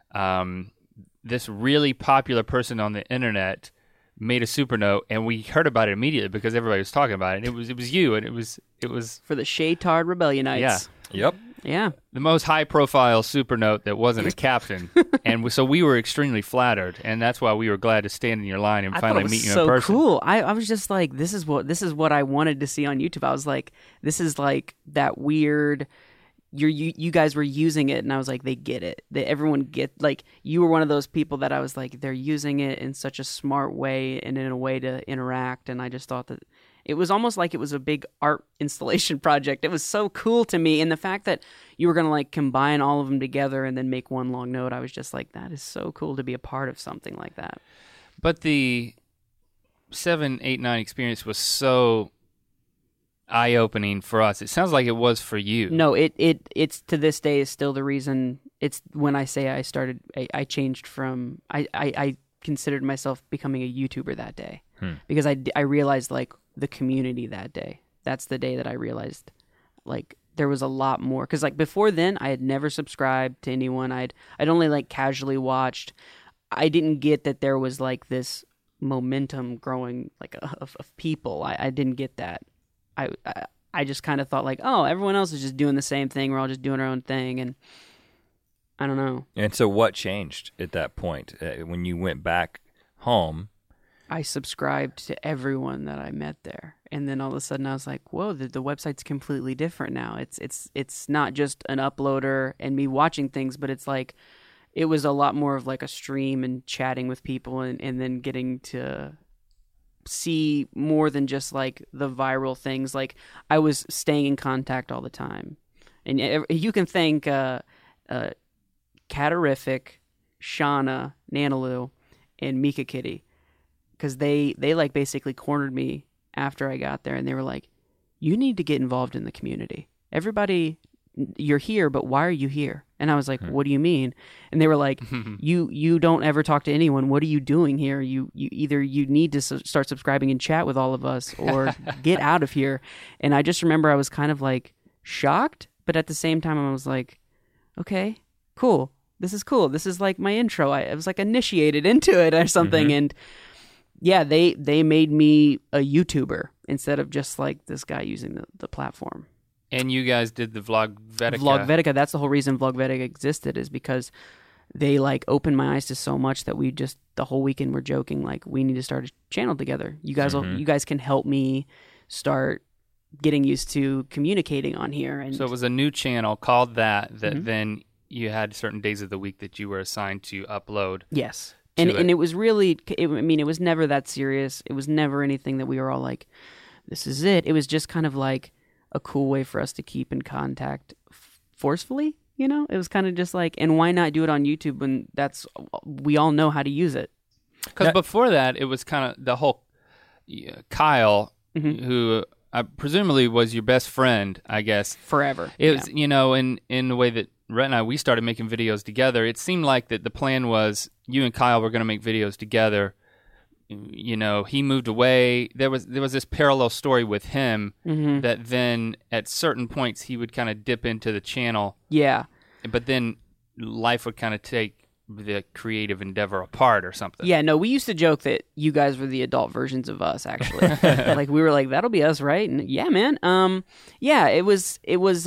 [SPEAKER 1] this really popular person on the internet made a Supernote, and we heard about it immediately because everybody was talking about it. It was you, and it was
[SPEAKER 3] For the Shaytard Rebellionites.
[SPEAKER 1] Yeah.
[SPEAKER 2] Yep.
[SPEAKER 3] Yeah.
[SPEAKER 1] the most high-profile Supernote that wasn't a captain, and so we were extremely flattered, and that's why we were glad to stand in your line and
[SPEAKER 3] I
[SPEAKER 1] finally
[SPEAKER 3] thought it was
[SPEAKER 1] meet you
[SPEAKER 3] so
[SPEAKER 1] in person.
[SPEAKER 3] cool. I was just like, this is what I wanted to see on YouTube. I was like, this is like that weird. You guys were using it, and I was like, they get it. Everyone get, like, you were one of those people that I was like, they're using it in such a smart way and in a way to interact, and I just thought that it was almost like it was a big art installation project. It was so cool to me, and the fact that you were going to like combine all of them together and then make one long note, I was just like, that is so cool to be a part of something like that.
[SPEAKER 1] But the 7, 8, 9 experience was so eye-opening for us. It sounds like it was for you.
[SPEAKER 3] No, it's to this day is still the reason. It's when I say I changed from I considered myself becoming a YouTuber that day because I realized like the community that day. That's the day that I realized like there was a lot more, because like before then I had never subscribed to anyone. I'd only like casually watched. I didn't get that there was like this momentum growing like of people. I didn't get that. I just kind of thought like, oh, everyone else is just doing the same thing. We're all just doing our own thing, and I don't know.
[SPEAKER 2] And so what changed at that point when you went back home?
[SPEAKER 3] I subscribed to everyone that I met there, and then all of a sudden I was like, whoa, the website's completely different now. It's not just an uploader and me watching things, but it's like it was a lot more of like a stream and chatting with people and then getting to see more than just like the viral things. Like I was staying in contact all the time, and you can thank Catarific, Shauna, Nanaloo, and Mika Kitty, because they like basically cornered me after I got there, and they were like, you need to get involved in the community. Everybody, you're here, but why are you here? And I was like, what do you mean? And they were like, you don't ever talk to anyone. What are you doing here? You either you need to start subscribing and chat with all of us, or get out of here. And I just remember I was kind of like shocked, but at the same time I was like, okay, cool. This is cool. This is like my intro. I was like initiated into it or something. And yeah, they made me a YouTuber instead of just like this guy using the platform.
[SPEAKER 1] And you guys did the Vlogvetica.
[SPEAKER 3] Vlogvetica, that's the whole reason Vlogvetica existed, is because they like opened my eyes to so much that we just the whole weekend were joking like we need to start a channel together. You guys can help me start getting used to communicating on here. And
[SPEAKER 1] So it was a new channel called that then you had certain days of the week that you were assigned to upload.
[SPEAKER 3] yes. And it was really, it was never that serious. It was never anything that we were all like, this is it. It was just kind of like a cool way for us to keep in contact forcefully, you know? It was kind of just like, and why not do it on YouTube when we all know how to use it?
[SPEAKER 1] Because before that, it was kind of the whole Kyle, who presumably was your best friend, I guess.
[SPEAKER 3] Forever.
[SPEAKER 1] It was, in the way that Rhett and I, we started making videos together. It seemed like that the plan was you and Kyle were going to make videos together. He moved away. There was this parallel story with him that then at certain points he would kind of dip into the channel.
[SPEAKER 3] Yeah.
[SPEAKER 1] But then life would kind of take the creative endeavor apart or something.
[SPEAKER 3] Yeah, no, we used to joke that you guys were the adult versions of us, actually. Like we were like, that'll be us, right? And yeah, man. Yeah, it was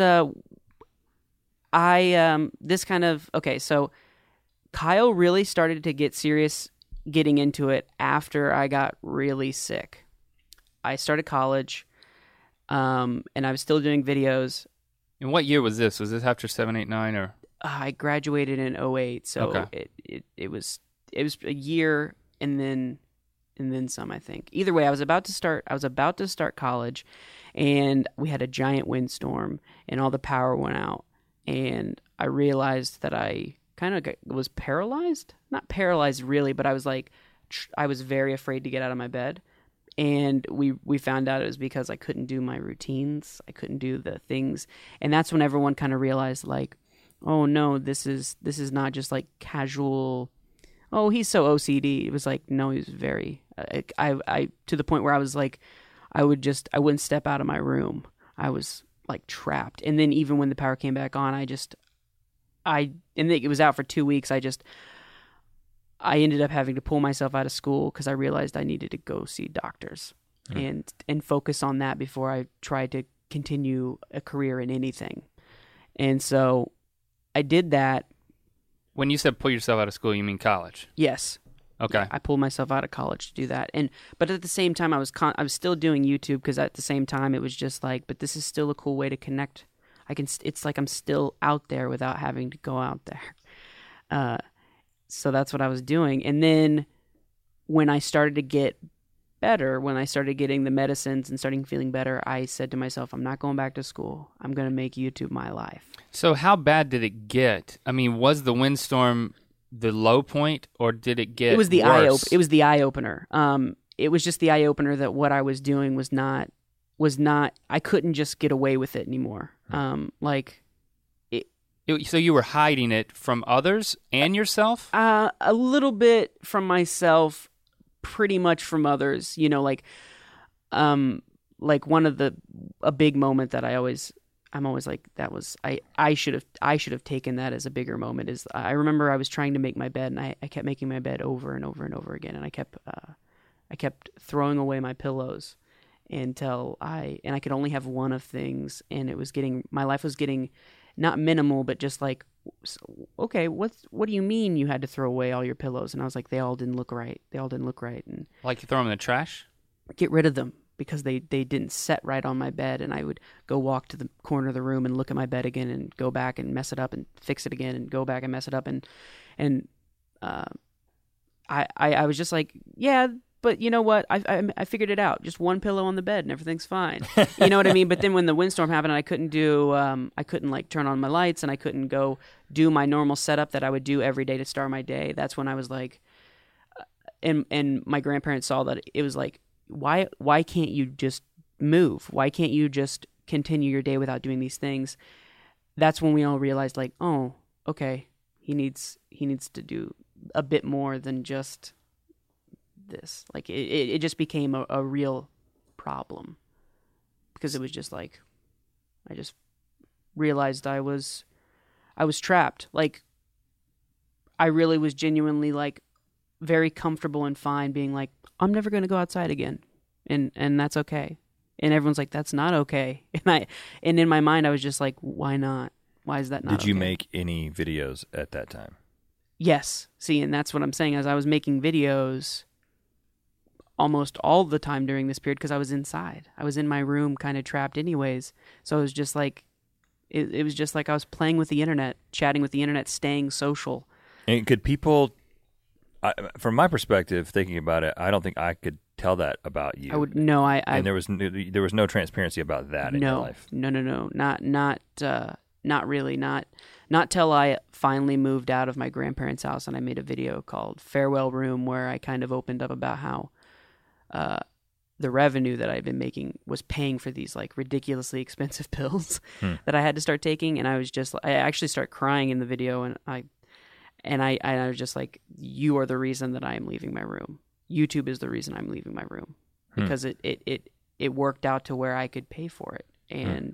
[SPEAKER 3] this kind of, okay, so Kyle really started to get serious getting into it after I got really sick. I started college, and I was still doing videos.
[SPEAKER 1] And what year was this? Was this after 7, 8, 9 or?
[SPEAKER 3] I graduated in 2008, so
[SPEAKER 1] Okay.
[SPEAKER 3] it was a year and then some, I think. Either way, I was about to start college, and we had a giant windstorm, and all the power went out, and I realized that I kind of was paralyzed. Not paralyzed really, but I was like, I was very afraid to get out of my bed. And we found out it was because I couldn't do my routines. I couldn't do the things. And that's when everyone kind of realized like, oh no, this is not just like casual, oh, he's so OCD. It was like, no, he was very, I to the point where I was like, I wouldn't step out of my room. I was like trapped. And then even when the power came back on, and it was out for 2 weeks. I ended up having to pull myself out of school because I realized I needed to go see doctors and focus on that before I tried to continue a career in anything. And so I did that.
[SPEAKER 1] When you said pull yourself out of school, you mean college?
[SPEAKER 3] Yes.
[SPEAKER 1] Okay.
[SPEAKER 3] I pulled myself out of college to do that. But at the same time, I was still doing YouTube because at the same time it was just like, but this is still a cool way to connect. It's like I'm still out there without having to go out there. So that's what I was doing. And then when I started to get better, when I started getting the medicines and starting feeling better, I said to myself, I'm not going back to school. I'm going to make YouTube my life.
[SPEAKER 1] So how bad did it get? I mean, was the windstorm the low point, or did it get
[SPEAKER 3] It was the
[SPEAKER 1] worse?
[SPEAKER 3] It was the eye opener. It was just the eye opener that what I was doing was not. I couldn't just get away with it anymore.
[SPEAKER 1] So you were hiding it from others and yourself?
[SPEAKER 3] A little bit from myself, pretty much from others. You know, like one of a big moment that I'm always like, that was I should have taken that as a bigger moment. Is I remember I was trying to make my bed, and I kept making my bed over and over and over again, and I kept throwing away my pillows until I could only have one of things, and my life was getting not minimal, but just like, okay, what do you mean you had to throw away all your pillows? And I was like, they all didn't look right. And
[SPEAKER 1] Like you throw them in the trash?
[SPEAKER 3] Get rid of them because they didn't set right on my bed, and I would go walk to the corner of the room and look at my bed again and go back and mess it up and fix it again and go back and mess it up and I was just like, yeah, but you know what? I figured it out. Just one pillow on the bed and everything's fine. You know what I mean? But then when the windstorm happened, I couldn't like turn on my lights, and I couldn't go do my normal setup that I would do every day to start my day. That's when I was like, and my grandparents saw that it was like, why can't you just move? Why can't you just continue your day without doing these things? That's when we all realized, like, oh, okay, he needs to do a bit more than just this. Like it just became a real problem because it was just like, I just realized I was trapped. Like I really was genuinely like very comfortable and fine being like, I'm never going to go outside again. And that's okay. And everyone's like, that's not okay. And in my mind, I was just like, why not? Why is that not okay?
[SPEAKER 2] Did you make any videos at that time?
[SPEAKER 3] Yes. See, and that's what I'm saying. As I was making videos almost all the time during this period because I was inside. I was in my room kind of trapped anyways. So it was just like, it was just like I was playing with the internet, chatting with the internet, staying social.
[SPEAKER 2] And could people, from my perspective, thinking about it, I don't think I could tell that about you.
[SPEAKER 3] I would, no,
[SPEAKER 2] and there was no transparency about that in your life.
[SPEAKER 3] No, not really. Not till I finally moved out of my grandparents' house and I made a video called Farewell Room where I kind of opened up about how the revenue that I've been making was paying for these like ridiculously expensive pills that I had to start taking. And I actually start crying in the video, and I was just like, you are the reason that I am leaving my room. YouTube is the reason I'm leaving my room because it worked out to where I could pay for it. And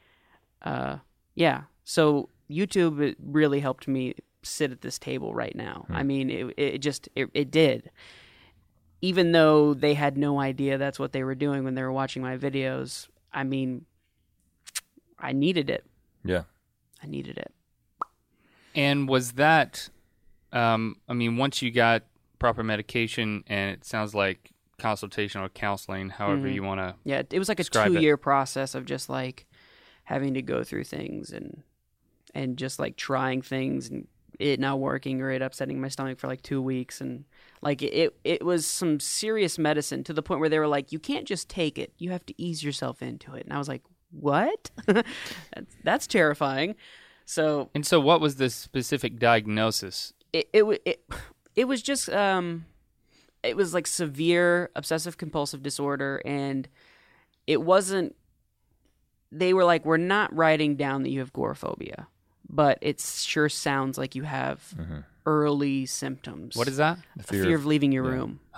[SPEAKER 3] yeah, so YouTube, it really helped me sit at this table right now. I mean, it did. Even though they had no idea that's what they were doing when they were watching my videos, I mean, I needed it.
[SPEAKER 2] Yeah.
[SPEAKER 3] I needed it.
[SPEAKER 1] And was that, I mean, once you got proper medication, and it sounds like consultation or counseling, however you want to
[SPEAKER 3] Yeah, it was like a 2-year process of just like having to go through things and just like trying things and it not working or it upsetting my stomach for like 2 weeks. And like it was some serious medicine to the point where they were like, you can't just take it. You have to ease yourself into it. And I was like, what? That's terrifying. So
[SPEAKER 1] what was the specific diagnosis?
[SPEAKER 3] It was just it was like severe obsessive compulsive disorder, and it wasn't. They were like, we're not writing down that you have agoraphobia, but it sure sounds like you have early symptoms.
[SPEAKER 1] What is that?
[SPEAKER 3] A fear of leaving your room.
[SPEAKER 1] Oh,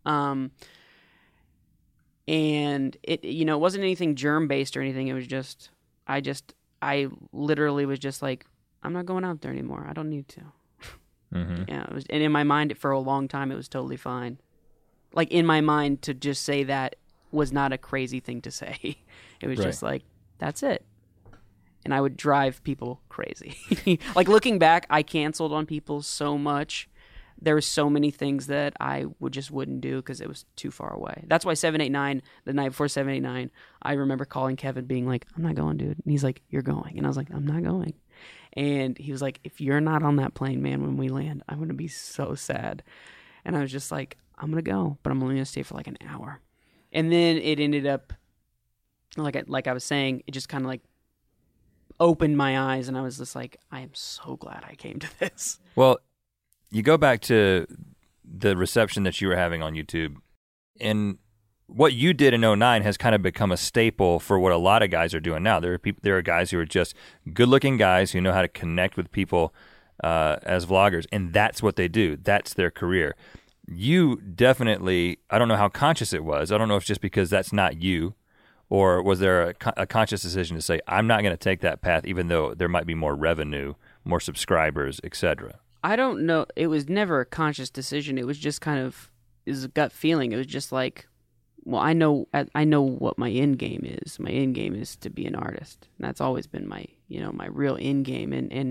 [SPEAKER 3] And it, it wasn't anything germ based or anything. It was just, I literally was just like, I'm not going out there anymore. I don't need to. Yeah. It was, and in my mind for a long time, it was totally fine. Like in my mind to just say that was not a crazy thing to say. It was just like, that's it. And I would drive people crazy. Like looking back, I canceled on people so much. There were so many things that I wouldn't do because it was too far away. That's why 789, the night before 789, I remember calling Kevin being like, I'm not going, dude. And he's like, you're going. And I was like, I'm not going. And he was like, if you're not on that plane, man, when we land, I'm going to be so sad. And I was just like, I'm going to go, but I'm only going to stay for like an hour. And then it ended up, like I was saying, it just kind of like opened my eyes, and I was just like, I am so glad I came to this.
[SPEAKER 2] Well, you go back to the reception that you were having on YouTube, and what you did in 2009 has kind of become a staple for what a lot of guys are doing now. There are guys who are just good-looking guys who know how to connect with people as vloggers, and that's what they do. That's their career. You definitely, I don't know how conscious it was. I don't know if it's just because that's not you, or was there a conscious decision to say, I'm not going to take that path even though there might be more revenue, more subscribers, etc.?
[SPEAKER 3] I don't know. It was never a conscious decision. It was just kind of is a gut feeling. It was just like, well, I know what my end game is. My end game is to be an artist. And that's always been my my real end game.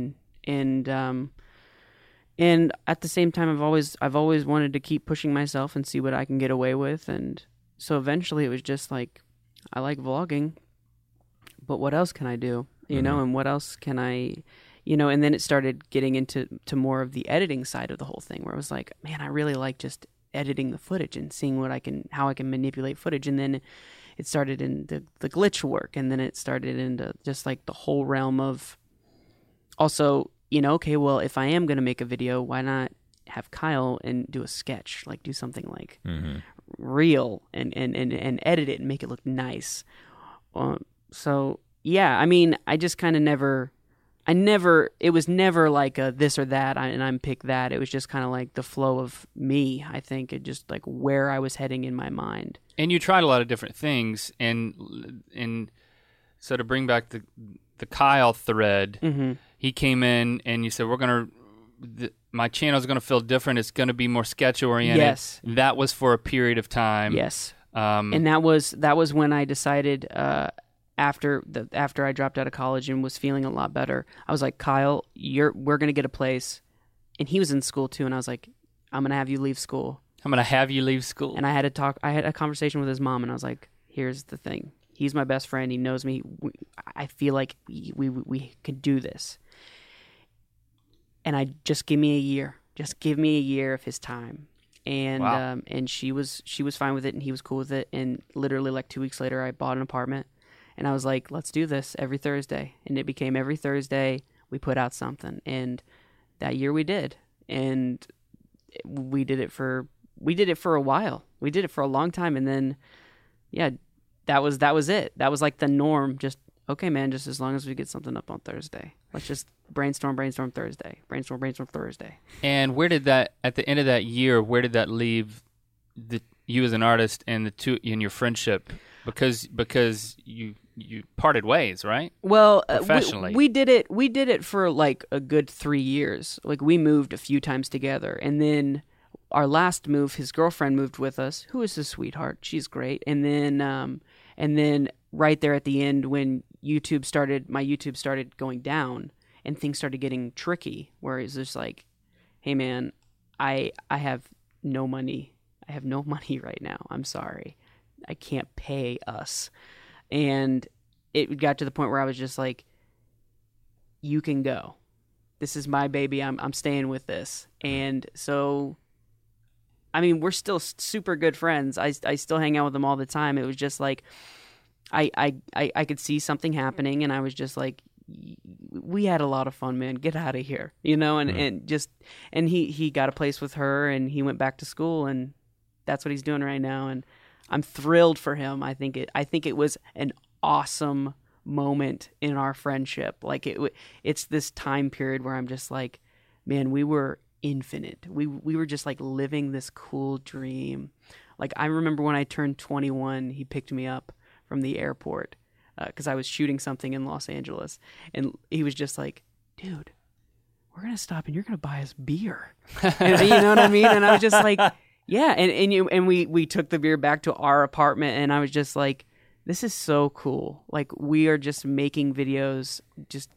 [SPEAKER 3] And at the same time, I've always wanted to keep pushing myself and see what I can get away with. And so eventually, it was just like, I like vlogging, but what else can I do? And what else can I? And then it started getting into more of the editing side of the whole thing, where it was like, man, I really like just editing the footage and seeing how I can manipulate footage. And then it started in the glitch work, and then it started into just like the whole realm of also, okay, well, if I am going to make a video, why not have Kyle and do a sketch, like do something like real and edit it and make it look nice. So yeah, I mean, I just kind of it was never like a this or that, and I'm pick that. It was just kind of like the flow of me, I think. It just like where I was heading in my mind. And
[SPEAKER 1] you tried a lot of different things, and so to bring back the Kyle thread, he came in and you said, my channel is going to feel different. It's going to be more sketch oriented.
[SPEAKER 3] Yes.
[SPEAKER 1] That was for a period of time.
[SPEAKER 3] Yes. And that was when I decided, after I dropped out of college and was feeling a lot better, I was like, Kyle, we're going to get a place. And he was in school too. And I was like, I'm going to have you leave school.
[SPEAKER 1] I'm going to have you leave school.
[SPEAKER 3] And I had a conversation with his mom, and I was like, here's the thing. He's my best friend. He knows me. I feel like we could do this. And just give me a year. Just give me a year of his time. And wow. And she was fine with it, and he was cool with it. And literally like 2 weeks later, I bought an apartment, and I was like, let's do this every Thursday. And it became every Thursday we put out something. And that year we did. And we did it for a while. We did it for a long time. And then, yeah, that was it. That was like the norm. Just, okay, man, just as long as we get something up on Thursday. Let's just brainstorm Thursday. Brainstorm Thursday.
[SPEAKER 1] And where did that, at the end of that year, where did that leave you as an artist and the two in your friendship? Because you parted ways, right?
[SPEAKER 3] Well,
[SPEAKER 1] professionally,
[SPEAKER 3] we did it for like a good 3 years. Like we moved a few times together, and then our last move, his girlfriend moved with us, who is a sweetheart. She's great. And then right there at the end, when my YouTube started going down and things started getting tricky, where it's just like, hey man, I have no money. I have no money right now. I'm sorry. I can't pay us. And it got to the point where I was just like, you can go. This is my baby. I'm staying with this. And so, I mean, we're still super good friends. I still hang out with them all the time. It was just like, I could see something happening, and I was just like, we had a lot of fun, man. Get out of here, and he got a place with her, and he went back to school, and that's what he's doing right now. And I'm thrilled for him. I think it was an awesome moment in our friendship. Like it's this time period where I'm just like, man, we were infinite. We were just like living this cool dream Like, I remember when I turned 21, he picked me up from the airport because I was shooting something in Los Angeles. And he was just like, dude, we're going to stop and you're going to buy us beer. And, you know what I mean? And I was just like, yeah. And we took the beer back to our apartment, and I was just like, this is so cool. Like, we are just making videos, just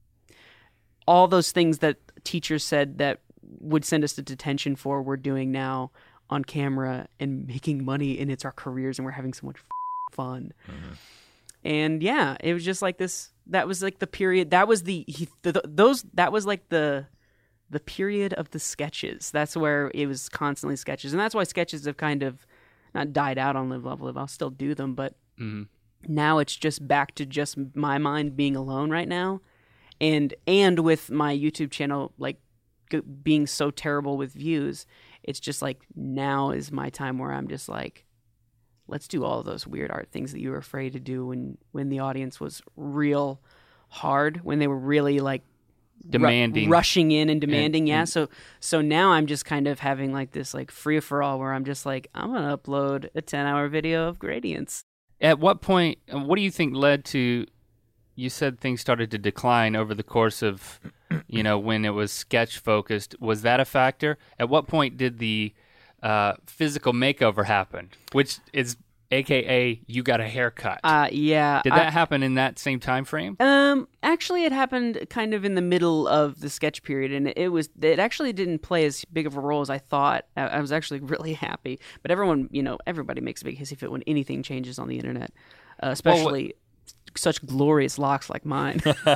[SPEAKER 3] all those things that teachers said that would send us to detention for, we're doing now on camera and making money, and it's our careers, and we're having so much fun. Mm-hmm. And yeah, it was just like this. That was like the period. That was that was like the period of the sketches. That's where it was constantly sketches, and that's why sketches have kind of not died out on Live, Love, Live. I'll still do them, but now it's just back to just my mind being alone right now, and with my YouTube channel like being so terrible with views. It's just like, now is my time where I'm just like, let's do all of those weird art things that you were afraid to do when the audience was real hard, when they were really like
[SPEAKER 1] demanding,
[SPEAKER 3] rushing in and demanding. So now I'm just kind of having like this like free for all where I'm just like, I'm going to upload a 10-hour video of gradients.
[SPEAKER 1] At what point, what do you think led to, you said things started to decline over the course of, when it was sketch focused. Was that a factor? At what point did the physical makeover happen, which is AKA you got a haircut?
[SPEAKER 3] Yeah.
[SPEAKER 1] Did that happen in that same time frame?
[SPEAKER 3] Actually, it happened kind of in the middle of the sketch period, and it actually didn't play as big of a role as I thought. I was actually really happy, but everybody makes a big hissy fit when anything changes on the internet, especially such glorious locks like mine.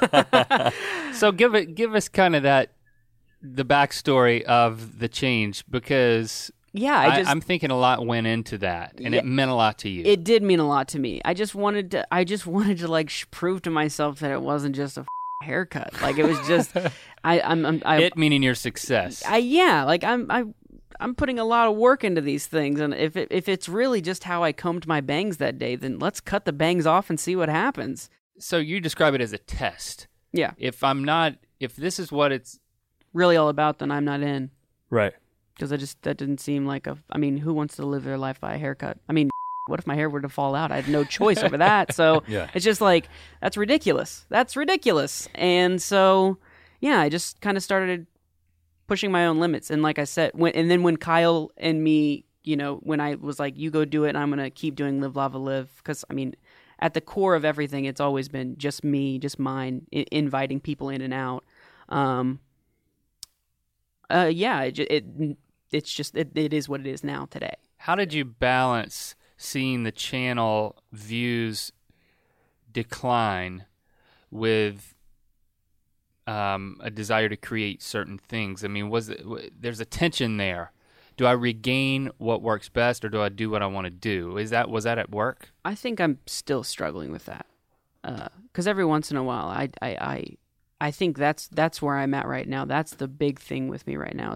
[SPEAKER 1] So give us kind of the backstory of the change, because I'm thinking a lot went into that, and it meant a lot to you.
[SPEAKER 3] It did mean a lot to me. I just wanted to like prove to myself that it wasn't just a haircut. Like, it was just
[SPEAKER 1] it meaning your success.
[SPEAKER 3] I'm putting a lot of work into these things, and if it's really just how I combed my bangs that day, then let's cut the bangs off and see what happens.
[SPEAKER 1] So you describe it as a test.
[SPEAKER 3] Yeah.
[SPEAKER 1] If this is what it's
[SPEAKER 3] really all about, then I'm not in.
[SPEAKER 2] Right.
[SPEAKER 3] Because that didn't seem like who wants to live their life by a haircut? I mean, what if my hair were to fall out? I had no choice over that. So It's just like, that's ridiculous. And so, yeah, I just kind of started pushing my own limits. And like I said, when Kyle and me, when I was like, you go do it, and I'm going to keep doing Live, Lava, Live. Because, I mean, at the core of everything, it's always been just me, just mine, inviting people in and out. It is what it is now today.
[SPEAKER 1] How did you balance seeing the channel views decline with a desire to create certain things? I mean, there's a tension there. Do I regain what works best, or do I do what I want to do? Was that at work?
[SPEAKER 3] I think I'm still struggling with that. Because every once in a while, I think that's where I'm at right now. That's the big thing with me right now.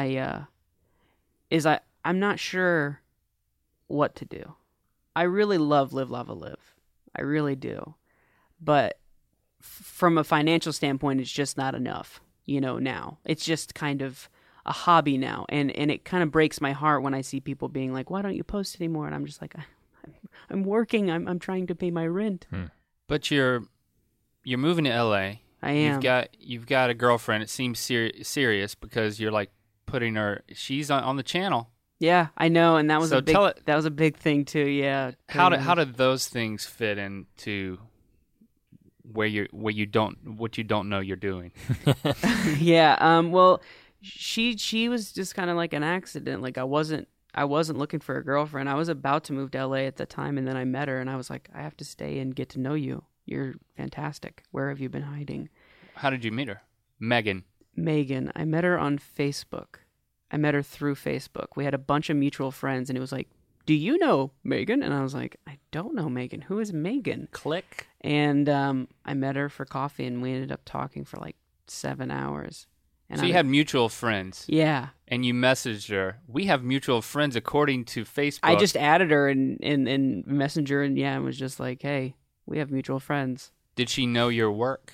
[SPEAKER 3] I'm not sure what to do. I really love Live, Lava, Live. I really do. But from a financial standpoint, it's just not enough, now. It's just kind of a hobby now. And it kind of breaks my heart when I see people being like, why don't you post anymore? And I'm just like, I'm working. I'm trying to pay my rent.
[SPEAKER 1] But you're moving to LA.
[SPEAKER 3] I am.
[SPEAKER 1] You've got a girlfriend. It seems serious because you're like putting her. She's on the channel.
[SPEAKER 3] Yeah, I know, and that was a big thing too. Yeah.
[SPEAKER 1] How did those things fit into what you don't know you're doing?
[SPEAKER 3] Yeah. Well, she was just kind of like an accident. Like, I wasn't looking for a girlfriend. I was about to move to LA at the time, and then I met her, and I was like, I have to stay and get to know you. You're fantastic. Where have you been hiding?
[SPEAKER 1] How did you meet her? Megan.
[SPEAKER 3] I met her on Facebook. I met her through Facebook. We had a bunch of mutual friends, and it was like, do you know Megan? And I was like, I don't know Megan. Who is Megan?
[SPEAKER 1] Click.
[SPEAKER 3] And I met her for coffee, and we ended up talking for like 7 hours. And
[SPEAKER 1] so you had mutual friends.
[SPEAKER 3] Yeah.
[SPEAKER 1] And you messaged her. We have mutual friends according to Facebook.
[SPEAKER 3] I just added her in Messenger, and it was just like, hey, we have mutual friends.
[SPEAKER 1] Did she know your work?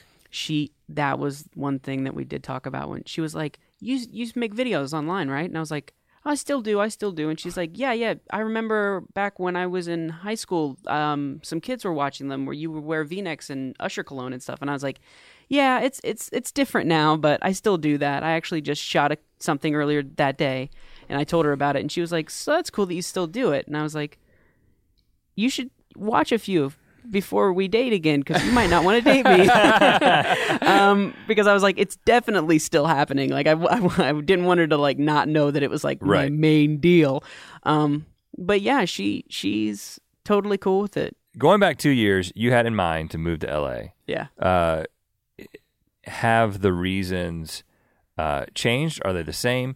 [SPEAKER 3] That was one thing that we did talk about when she was like, you make videos online, right? And I was like, I still do. And she's like, yeah. I remember back when I was in high school, some kids were watching them where you would wear V-necks and Usher cologne and stuff. And I was like, yeah, it's different now, but I still do that. I actually just shot something earlier that day, and I told her about it, and she was like, so that's cool that you still do it. And I was like, you should watch a few before we date again, because you might not want to date me. Because I was like, it's definitely still happening. Like I didn't want her to like not know that it was like my main deal. But yeah, she's totally cool with it.
[SPEAKER 2] Going back 2 years, you had in mind to move to LA.
[SPEAKER 3] Yeah.
[SPEAKER 2] Have the reasons changed? Are they the same?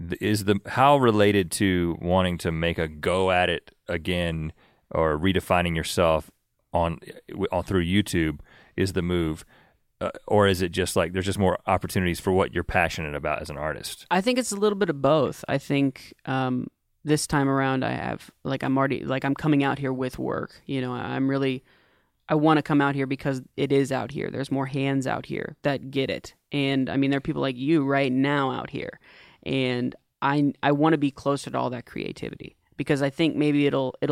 [SPEAKER 2] How related to wanting to make a go at it again or redefining yourself on through YouTube is the move, or is it just like there's just more opportunities for what you're passionate about as an artist?
[SPEAKER 3] I think it's a little bit of both. I think this time around I have I'm coming out here with work. You know, I want to come out here because it is out here. There's more hands out here that get it. And I mean, there are people like you right now out here. And I want to be closer to all that creativity, because I think maybe it will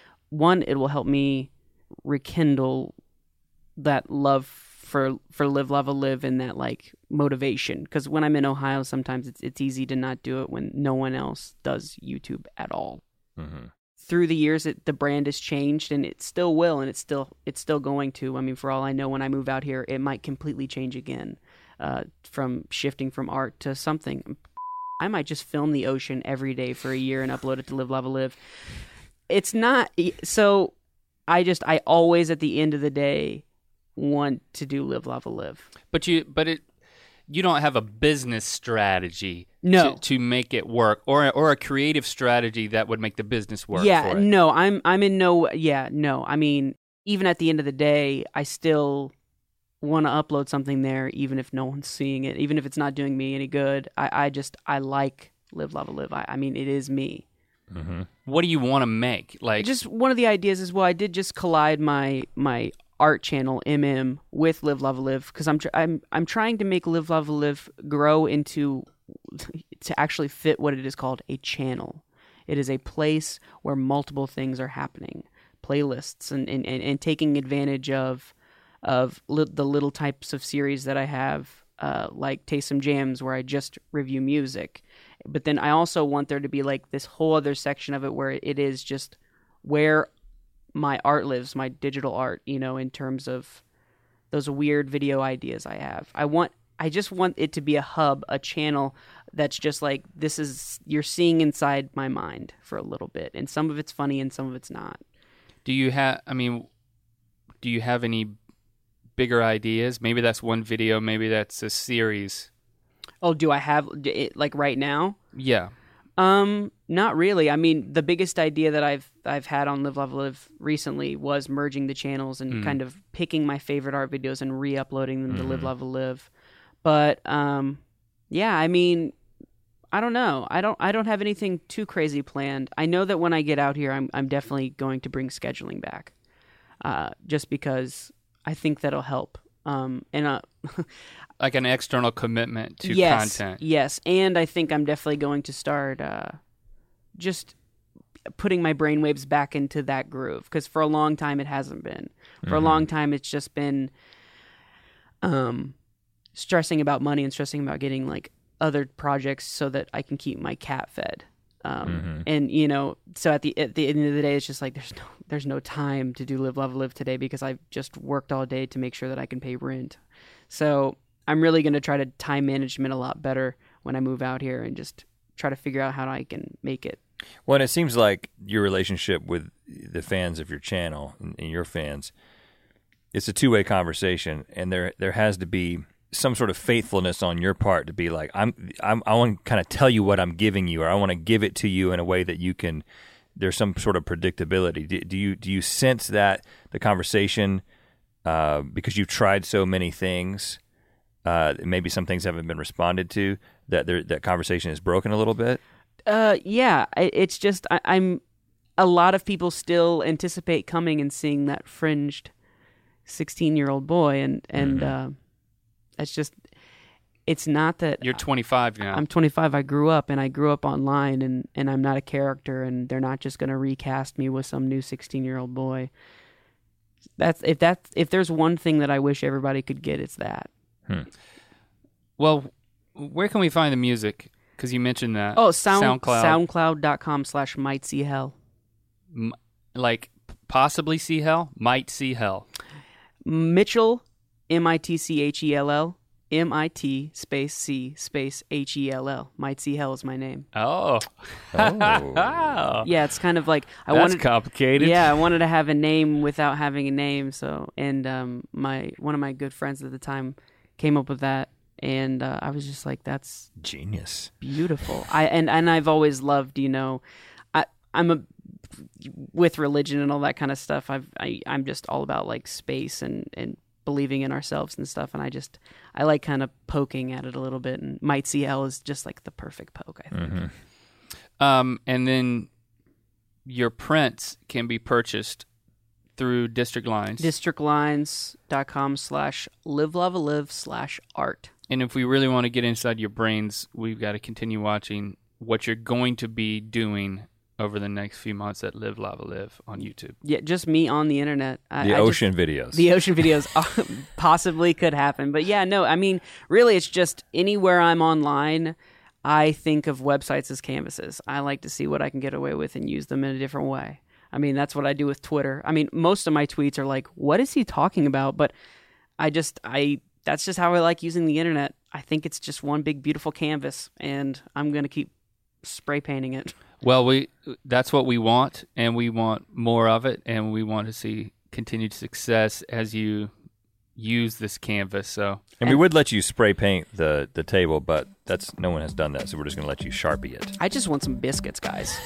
[SPEAKER 3] help me rekindle that love for Live Lava Live and that like motivation. Because when I'm in Ohio, sometimes it's easy to not do it when no one else does YouTube at all.
[SPEAKER 2] Mm-hmm.
[SPEAKER 3] Through the years, the brand has changed, and it still will, and it's still going to. I mean, for all I know, when I move out here, it might completely change again, from shifting from art to something. I might just film the ocean every day for a year and upload it to Live Lava Live. It's not so. I always at the end of the day want to do Live Lava Live.
[SPEAKER 1] But you don't have a business strategy to make it work, or a creative strategy that would make the business work.
[SPEAKER 3] Yeah,
[SPEAKER 1] for it.
[SPEAKER 3] No, I'm in no. Yeah, no. I mean, even at the end of the day, I still want to upload something there, even if no one's seeing it, even if it's not doing me any good. I like Live Lava Live. I mean, it is me.
[SPEAKER 2] Mm-hmm.
[SPEAKER 1] What do you want to make? Like,
[SPEAKER 3] just one of the ideas is, well, I did just collide my art channel with Live Lava Live, because I'm trying to make Live Lava Live grow into to actually fit what it is called a channel. It is a place where multiple things are happening, playlists and taking advantage of the little types of series that I have, like Taste Some Jams, where I just review music. But then I also want there to be like this whole other section of it where it is just where my art lives, my digital art, you know, in terms of those weird video ideas I have. I just want it to be a hub, a channel that's just like, this is, you're seeing inside my mind for a little bit. And some of it's funny and some of it's not.
[SPEAKER 1] Do you have any bigger ideas? Maybe that's one video, maybe that's a series.
[SPEAKER 3] Oh, do I have it like right now?
[SPEAKER 1] Yeah.
[SPEAKER 3] Not really. I mean, the biggest idea that I've had on Live Lava Live recently was merging the channels and kind of picking my favorite art videos and re-uploading them to Live Lava Live. But yeah, I mean, I don't know. I don't have anything too crazy planned. I know that when I get out here, I'm definitely going to bring scheduling back, just because I think that'll help.
[SPEAKER 1] Like an external commitment to content.
[SPEAKER 3] Yes, and I think I'm definitely going to start just putting my brainwaves back into that groove, because for a long time it hasn't been. For a long time it's just been stressing about money and stressing about getting like other projects so that I can keep my cat fed. And you know, so at the end of the day, it's just like there's no time to do Live Lava Live today, because I've just worked all day to make sure that I can pay rent. So I'm really going to try to time management a lot better when I move out here and just try to figure out how I can make it.
[SPEAKER 2] Well, and it seems like your relationship with the fans of your channel and your fans, it's a two-way conversation, and there has to be some sort of faithfulness on your part to be like, I want to kind of tell you what I'm giving you, or I want to give it to you in a way that you can. There's some sort of predictability. Do you sense that the conversation, because you've tried so many things, maybe some things haven't been responded to, that conversation is broken a little bit?
[SPEAKER 3] Yeah, it's just I'm. A lot of people still anticipate coming and seeing that fringed 16-year-old boy, and it's just, it's not that
[SPEAKER 1] You're 25 now.
[SPEAKER 3] I'm 25. I grew up online, and I'm not a character, and they're not just going to recast me with some new 16-year-old boy. If there's one thing that I wish everybody could get, it's that.
[SPEAKER 1] Well, where can we find the music? Because you mentioned that.
[SPEAKER 3] Oh,
[SPEAKER 1] SoundCloud.
[SPEAKER 3] SoundCloud.com/might see hell.
[SPEAKER 1] Like possibly see hell, might see hell.
[SPEAKER 3] Mitchell, MITCHELL, MIT space C space HELL. Might see hell is my name.
[SPEAKER 1] Oh.
[SPEAKER 3] Yeah, it's kind of like
[SPEAKER 1] That's complicated.
[SPEAKER 3] Yeah, I wanted to have a name without having a name. So, and one of my good friends at the time came up with that, and I was just like, "That's
[SPEAKER 2] genius,
[SPEAKER 3] beautiful." And I've always loved, I'm with religion and all that kind of stuff. I'm just all about like space and believing in ourselves and stuff, and I like kind of poking at it a little bit, and Might See Hell is just like the perfect poke, I think.
[SPEAKER 1] And then your prints can be purchased through District Lines.
[SPEAKER 3] DistrictLines.com/live-love-live/art.
[SPEAKER 1] And if we really want to get inside your brains, we've got to continue watching what you're going to be doing over the next few months at Live Lava Live on YouTube.
[SPEAKER 3] Yeah, just me on the internet.
[SPEAKER 2] The ocean videos.
[SPEAKER 3] The ocean videos possibly could happen. But yeah, no, I mean, really it's just anywhere I'm online, I think of websites as canvases. I like to see what I can get away with and use them in a different way. I mean, that's what I do with Twitter. I mean, most of my tweets are like, what is he talking about? But that's just how I like using the internet. I think it's just one big, beautiful canvas, and I'm going to keep spray painting it.
[SPEAKER 1] Well, that's what we want, and we want more of it, and we want to see continued success as you use this canvas. So,
[SPEAKER 2] and we would let you spray paint the table, but no one has done that, so we're just going to let you Sharpie it.
[SPEAKER 3] I just want some biscuits, guys.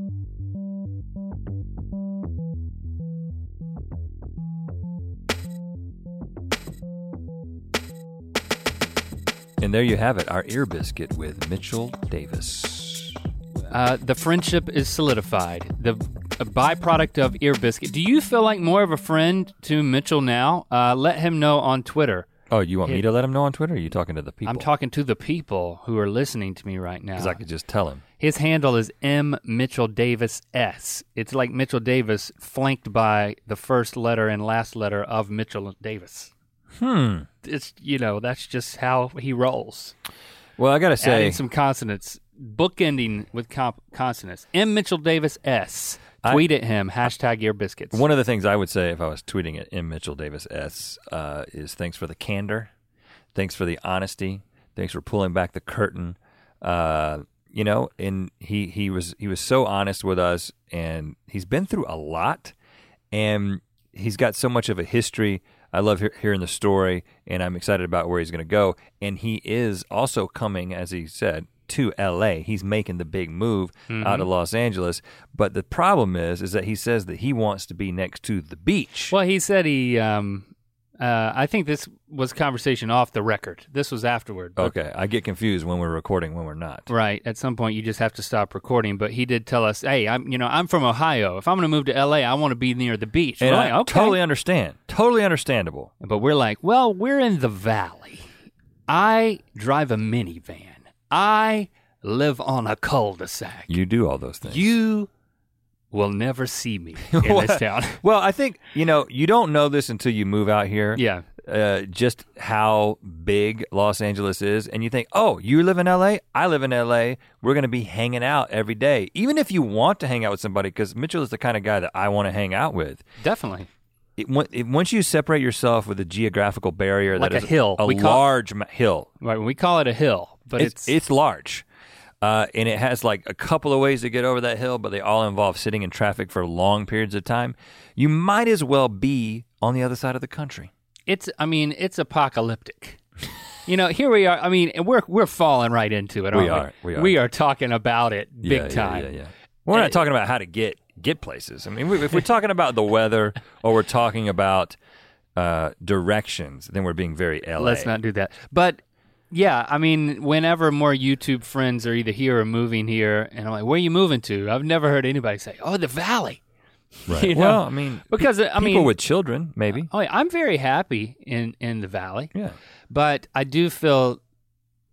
[SPEAKER 2] And there you have it, our ear biscuit with Mitchell Davis.
[SPEAKER 1] The friendship is solidified. A byproduct of Ear Biscuit. Do you feel like more of a friend to Mitchell now? Let him know on Twitter.
[SPEAKER 2] Oh, you want me to let him know on Twitter, or are you talking to the people?
[SPEAKER 1] I'm talking to the people who are listening to me right now.
[SPEAKER 2] Because I could just tell him.
[SPEAKER 1] His handle is M Mitchell Davis S. It's like Mitchell Davis flanked by the first letter and last letter of Mitchell Davis. It's, that's just how he rolls.
[SPEAKER 2] Well, I got to say.
[SPEAKER 1] Adding some consonants. Bookending with consonants. M. Mitchell Davis S. Tweet at him, #Ear Biscuits.
[SPEAKER 2] One of the things I would say if I was tweeting at M. Mitchell Davis S. Is thanks for the candor, thanks for the honesty, thanks for pulling back the curtain. And he was so honest with us, and he's been through a lot, and he's got so much of a history. I love hearing the story, and I'm excited about where he's going to go. And he is also coming, as he said, to LA. He's making the big move out of Los Angeles. But the problem is that he says that he wants to be next to the beach.
[SPEAKER 1] Well, he said I think this was conversation off the record. This was afterward.
[SPEAKER 2] Okay, I get confused when we're recording, when we're not.
[SPEAKER 1] Right. At some point, you just have to stop recording. But he did tell us, hey, I'm from Ohio. If I'm going to move to LA, I want to be near the beach.
[SPEAKER 2] And I
[SPEAKER 1] okay.
[SPEAKER 2] Totally understand. Totally understandable.
[SPEAKER 1] But we're like, well, we're in the valley. I drive a minivan. I live on a cul-de-sac.
[SPEAKER 2] You do all those things.
[SPEAKER 1] You will never see me in this town.
[SPEAKER 2] Well, I think, you don't know this until you move out here.
[SPEAKER 1] Yeah.
[SPEAKER 2] Just how big Los Angeles is. And you think, oh, you live in LA? I live in LA. We're going to be hanging out every day. Even if you want to hang out with somebody, because Mitchell is the kind of guy that I want to hang out with.
[SPEAKER 1] Definitely.
[SPEAKER 2] Once you separate yourself with a geographical barrier
[SPEAKER 1] like
[SPEAKER 2] that is
[SPEAKER 1] a hill.
[SPEAKER 2] A large hill.
[SPEAKER 1] Right, we call it a hill, but
[SPEAKER 2] it's large. And it has like a couple of ways to get over that hill, but they all involve sitting in traffic for long periods of time. You might as well be on the other side of the country.
[SPEAKER 1] It's apocalyptic. Here we are. I mean, we're falling right into it, aren't we?
[SPEAKER 2] We are.
[SPEAKER 1] We are talking about it big time.
[SPEAKER 2] Yeah. We're not talking about how to get places. I mean, if we're talking about the weather or we're talking about directions, then we're being very LA.
[SPEAKER 1] Let's not do that. But yeah, I mean, whenever more YouTube friends are either here or moving here, and I'm like, where are you moving to? I've never heard anybody say, oh, the valley.
[SPEAKER 2] Right. Well, I mean,
[SPEAKER 1] because
[SPEAKER 2] people with children, maybe.
[SPEAKER 1] I'm very happy in the valley.
[SPEAKER 2] Yeah.
[SPEAKER 1] But I do feel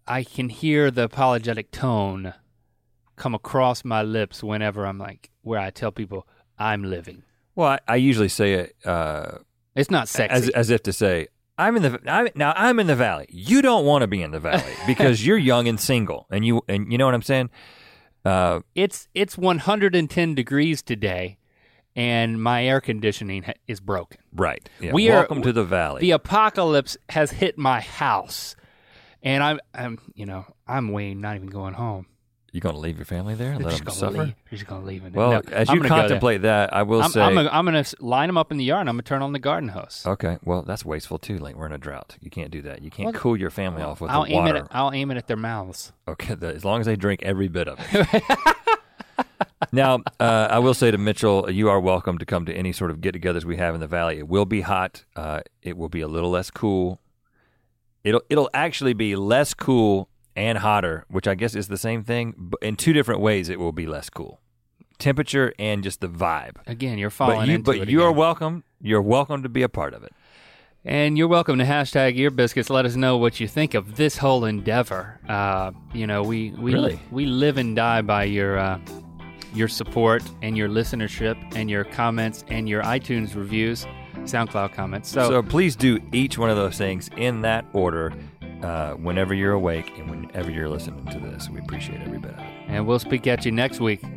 [SPEAKER 1] I can hear the apologetic tone come across my lips whenever I'm like, where I tell people I'm living.
[SPEAKER 2] Well, I usually say it
[SPEAKER 1] it's not sexy.
[SPEAKER 2] as if to say, I'm in the valley. You don't want to be in the valley because you're young and single, and you know what I'm saying?
[SPEAKER 1] It's 110 degrees today, and my air conditioning is broken.
[SPEAKER 2] Right. Yeah.
[SPEAKER 1] Welcome
[SPEAKER 2] to the valley.
[SPEAKER 1] The apocalypse has hit my house, and I'm Wayne, not even going home.
[SPEAKER 2] You gonna leave your family there and let them suffer?
[SPEAKER 1] You're just gonna leave.
[SPEAKER 2] Well, as you contemplate that, I will say
[SPEAKER 1] I'm gonna line them up in the yard. And I'm gonna turn on the garden hose.
[SPEAKER 2] Okay, well that's wasteful too. Like we're in a drought. You can't do that. You can't cool your family off with the water.
[SPEAKER 1] I'll aim it at their mouths.
[SPEAKER 2] Okay, as long as they drink every bit of it. Now, I will say to Mitchell, you are welcome to come to any sort of get-togethers we have in the valley. It will be hot. It will be a little less cool. It'll actually be less cool and hotter, which I guess is the same thing, but in two different ways it will be less cool. Temperature and just the vibe.
[SPEAKER 1] Again, you're falling into it.
[SPEAKER 2] But you are welcome. You're welcome to be a part of it.
[SPEAKER 1] And you're welcome to #EarBiscuits. Let us know what you think of this whole endeavor. We live and die by your support and your listenership and your comments and your iTunes reviews, SoundCloud comments.
[SPEAKER 2] So please do each one of those things in that order. Whenever you're awake and whenever you're listening to this, we appreciate every bit of it.
[SPEAKER 1] And we'll speak at you next week.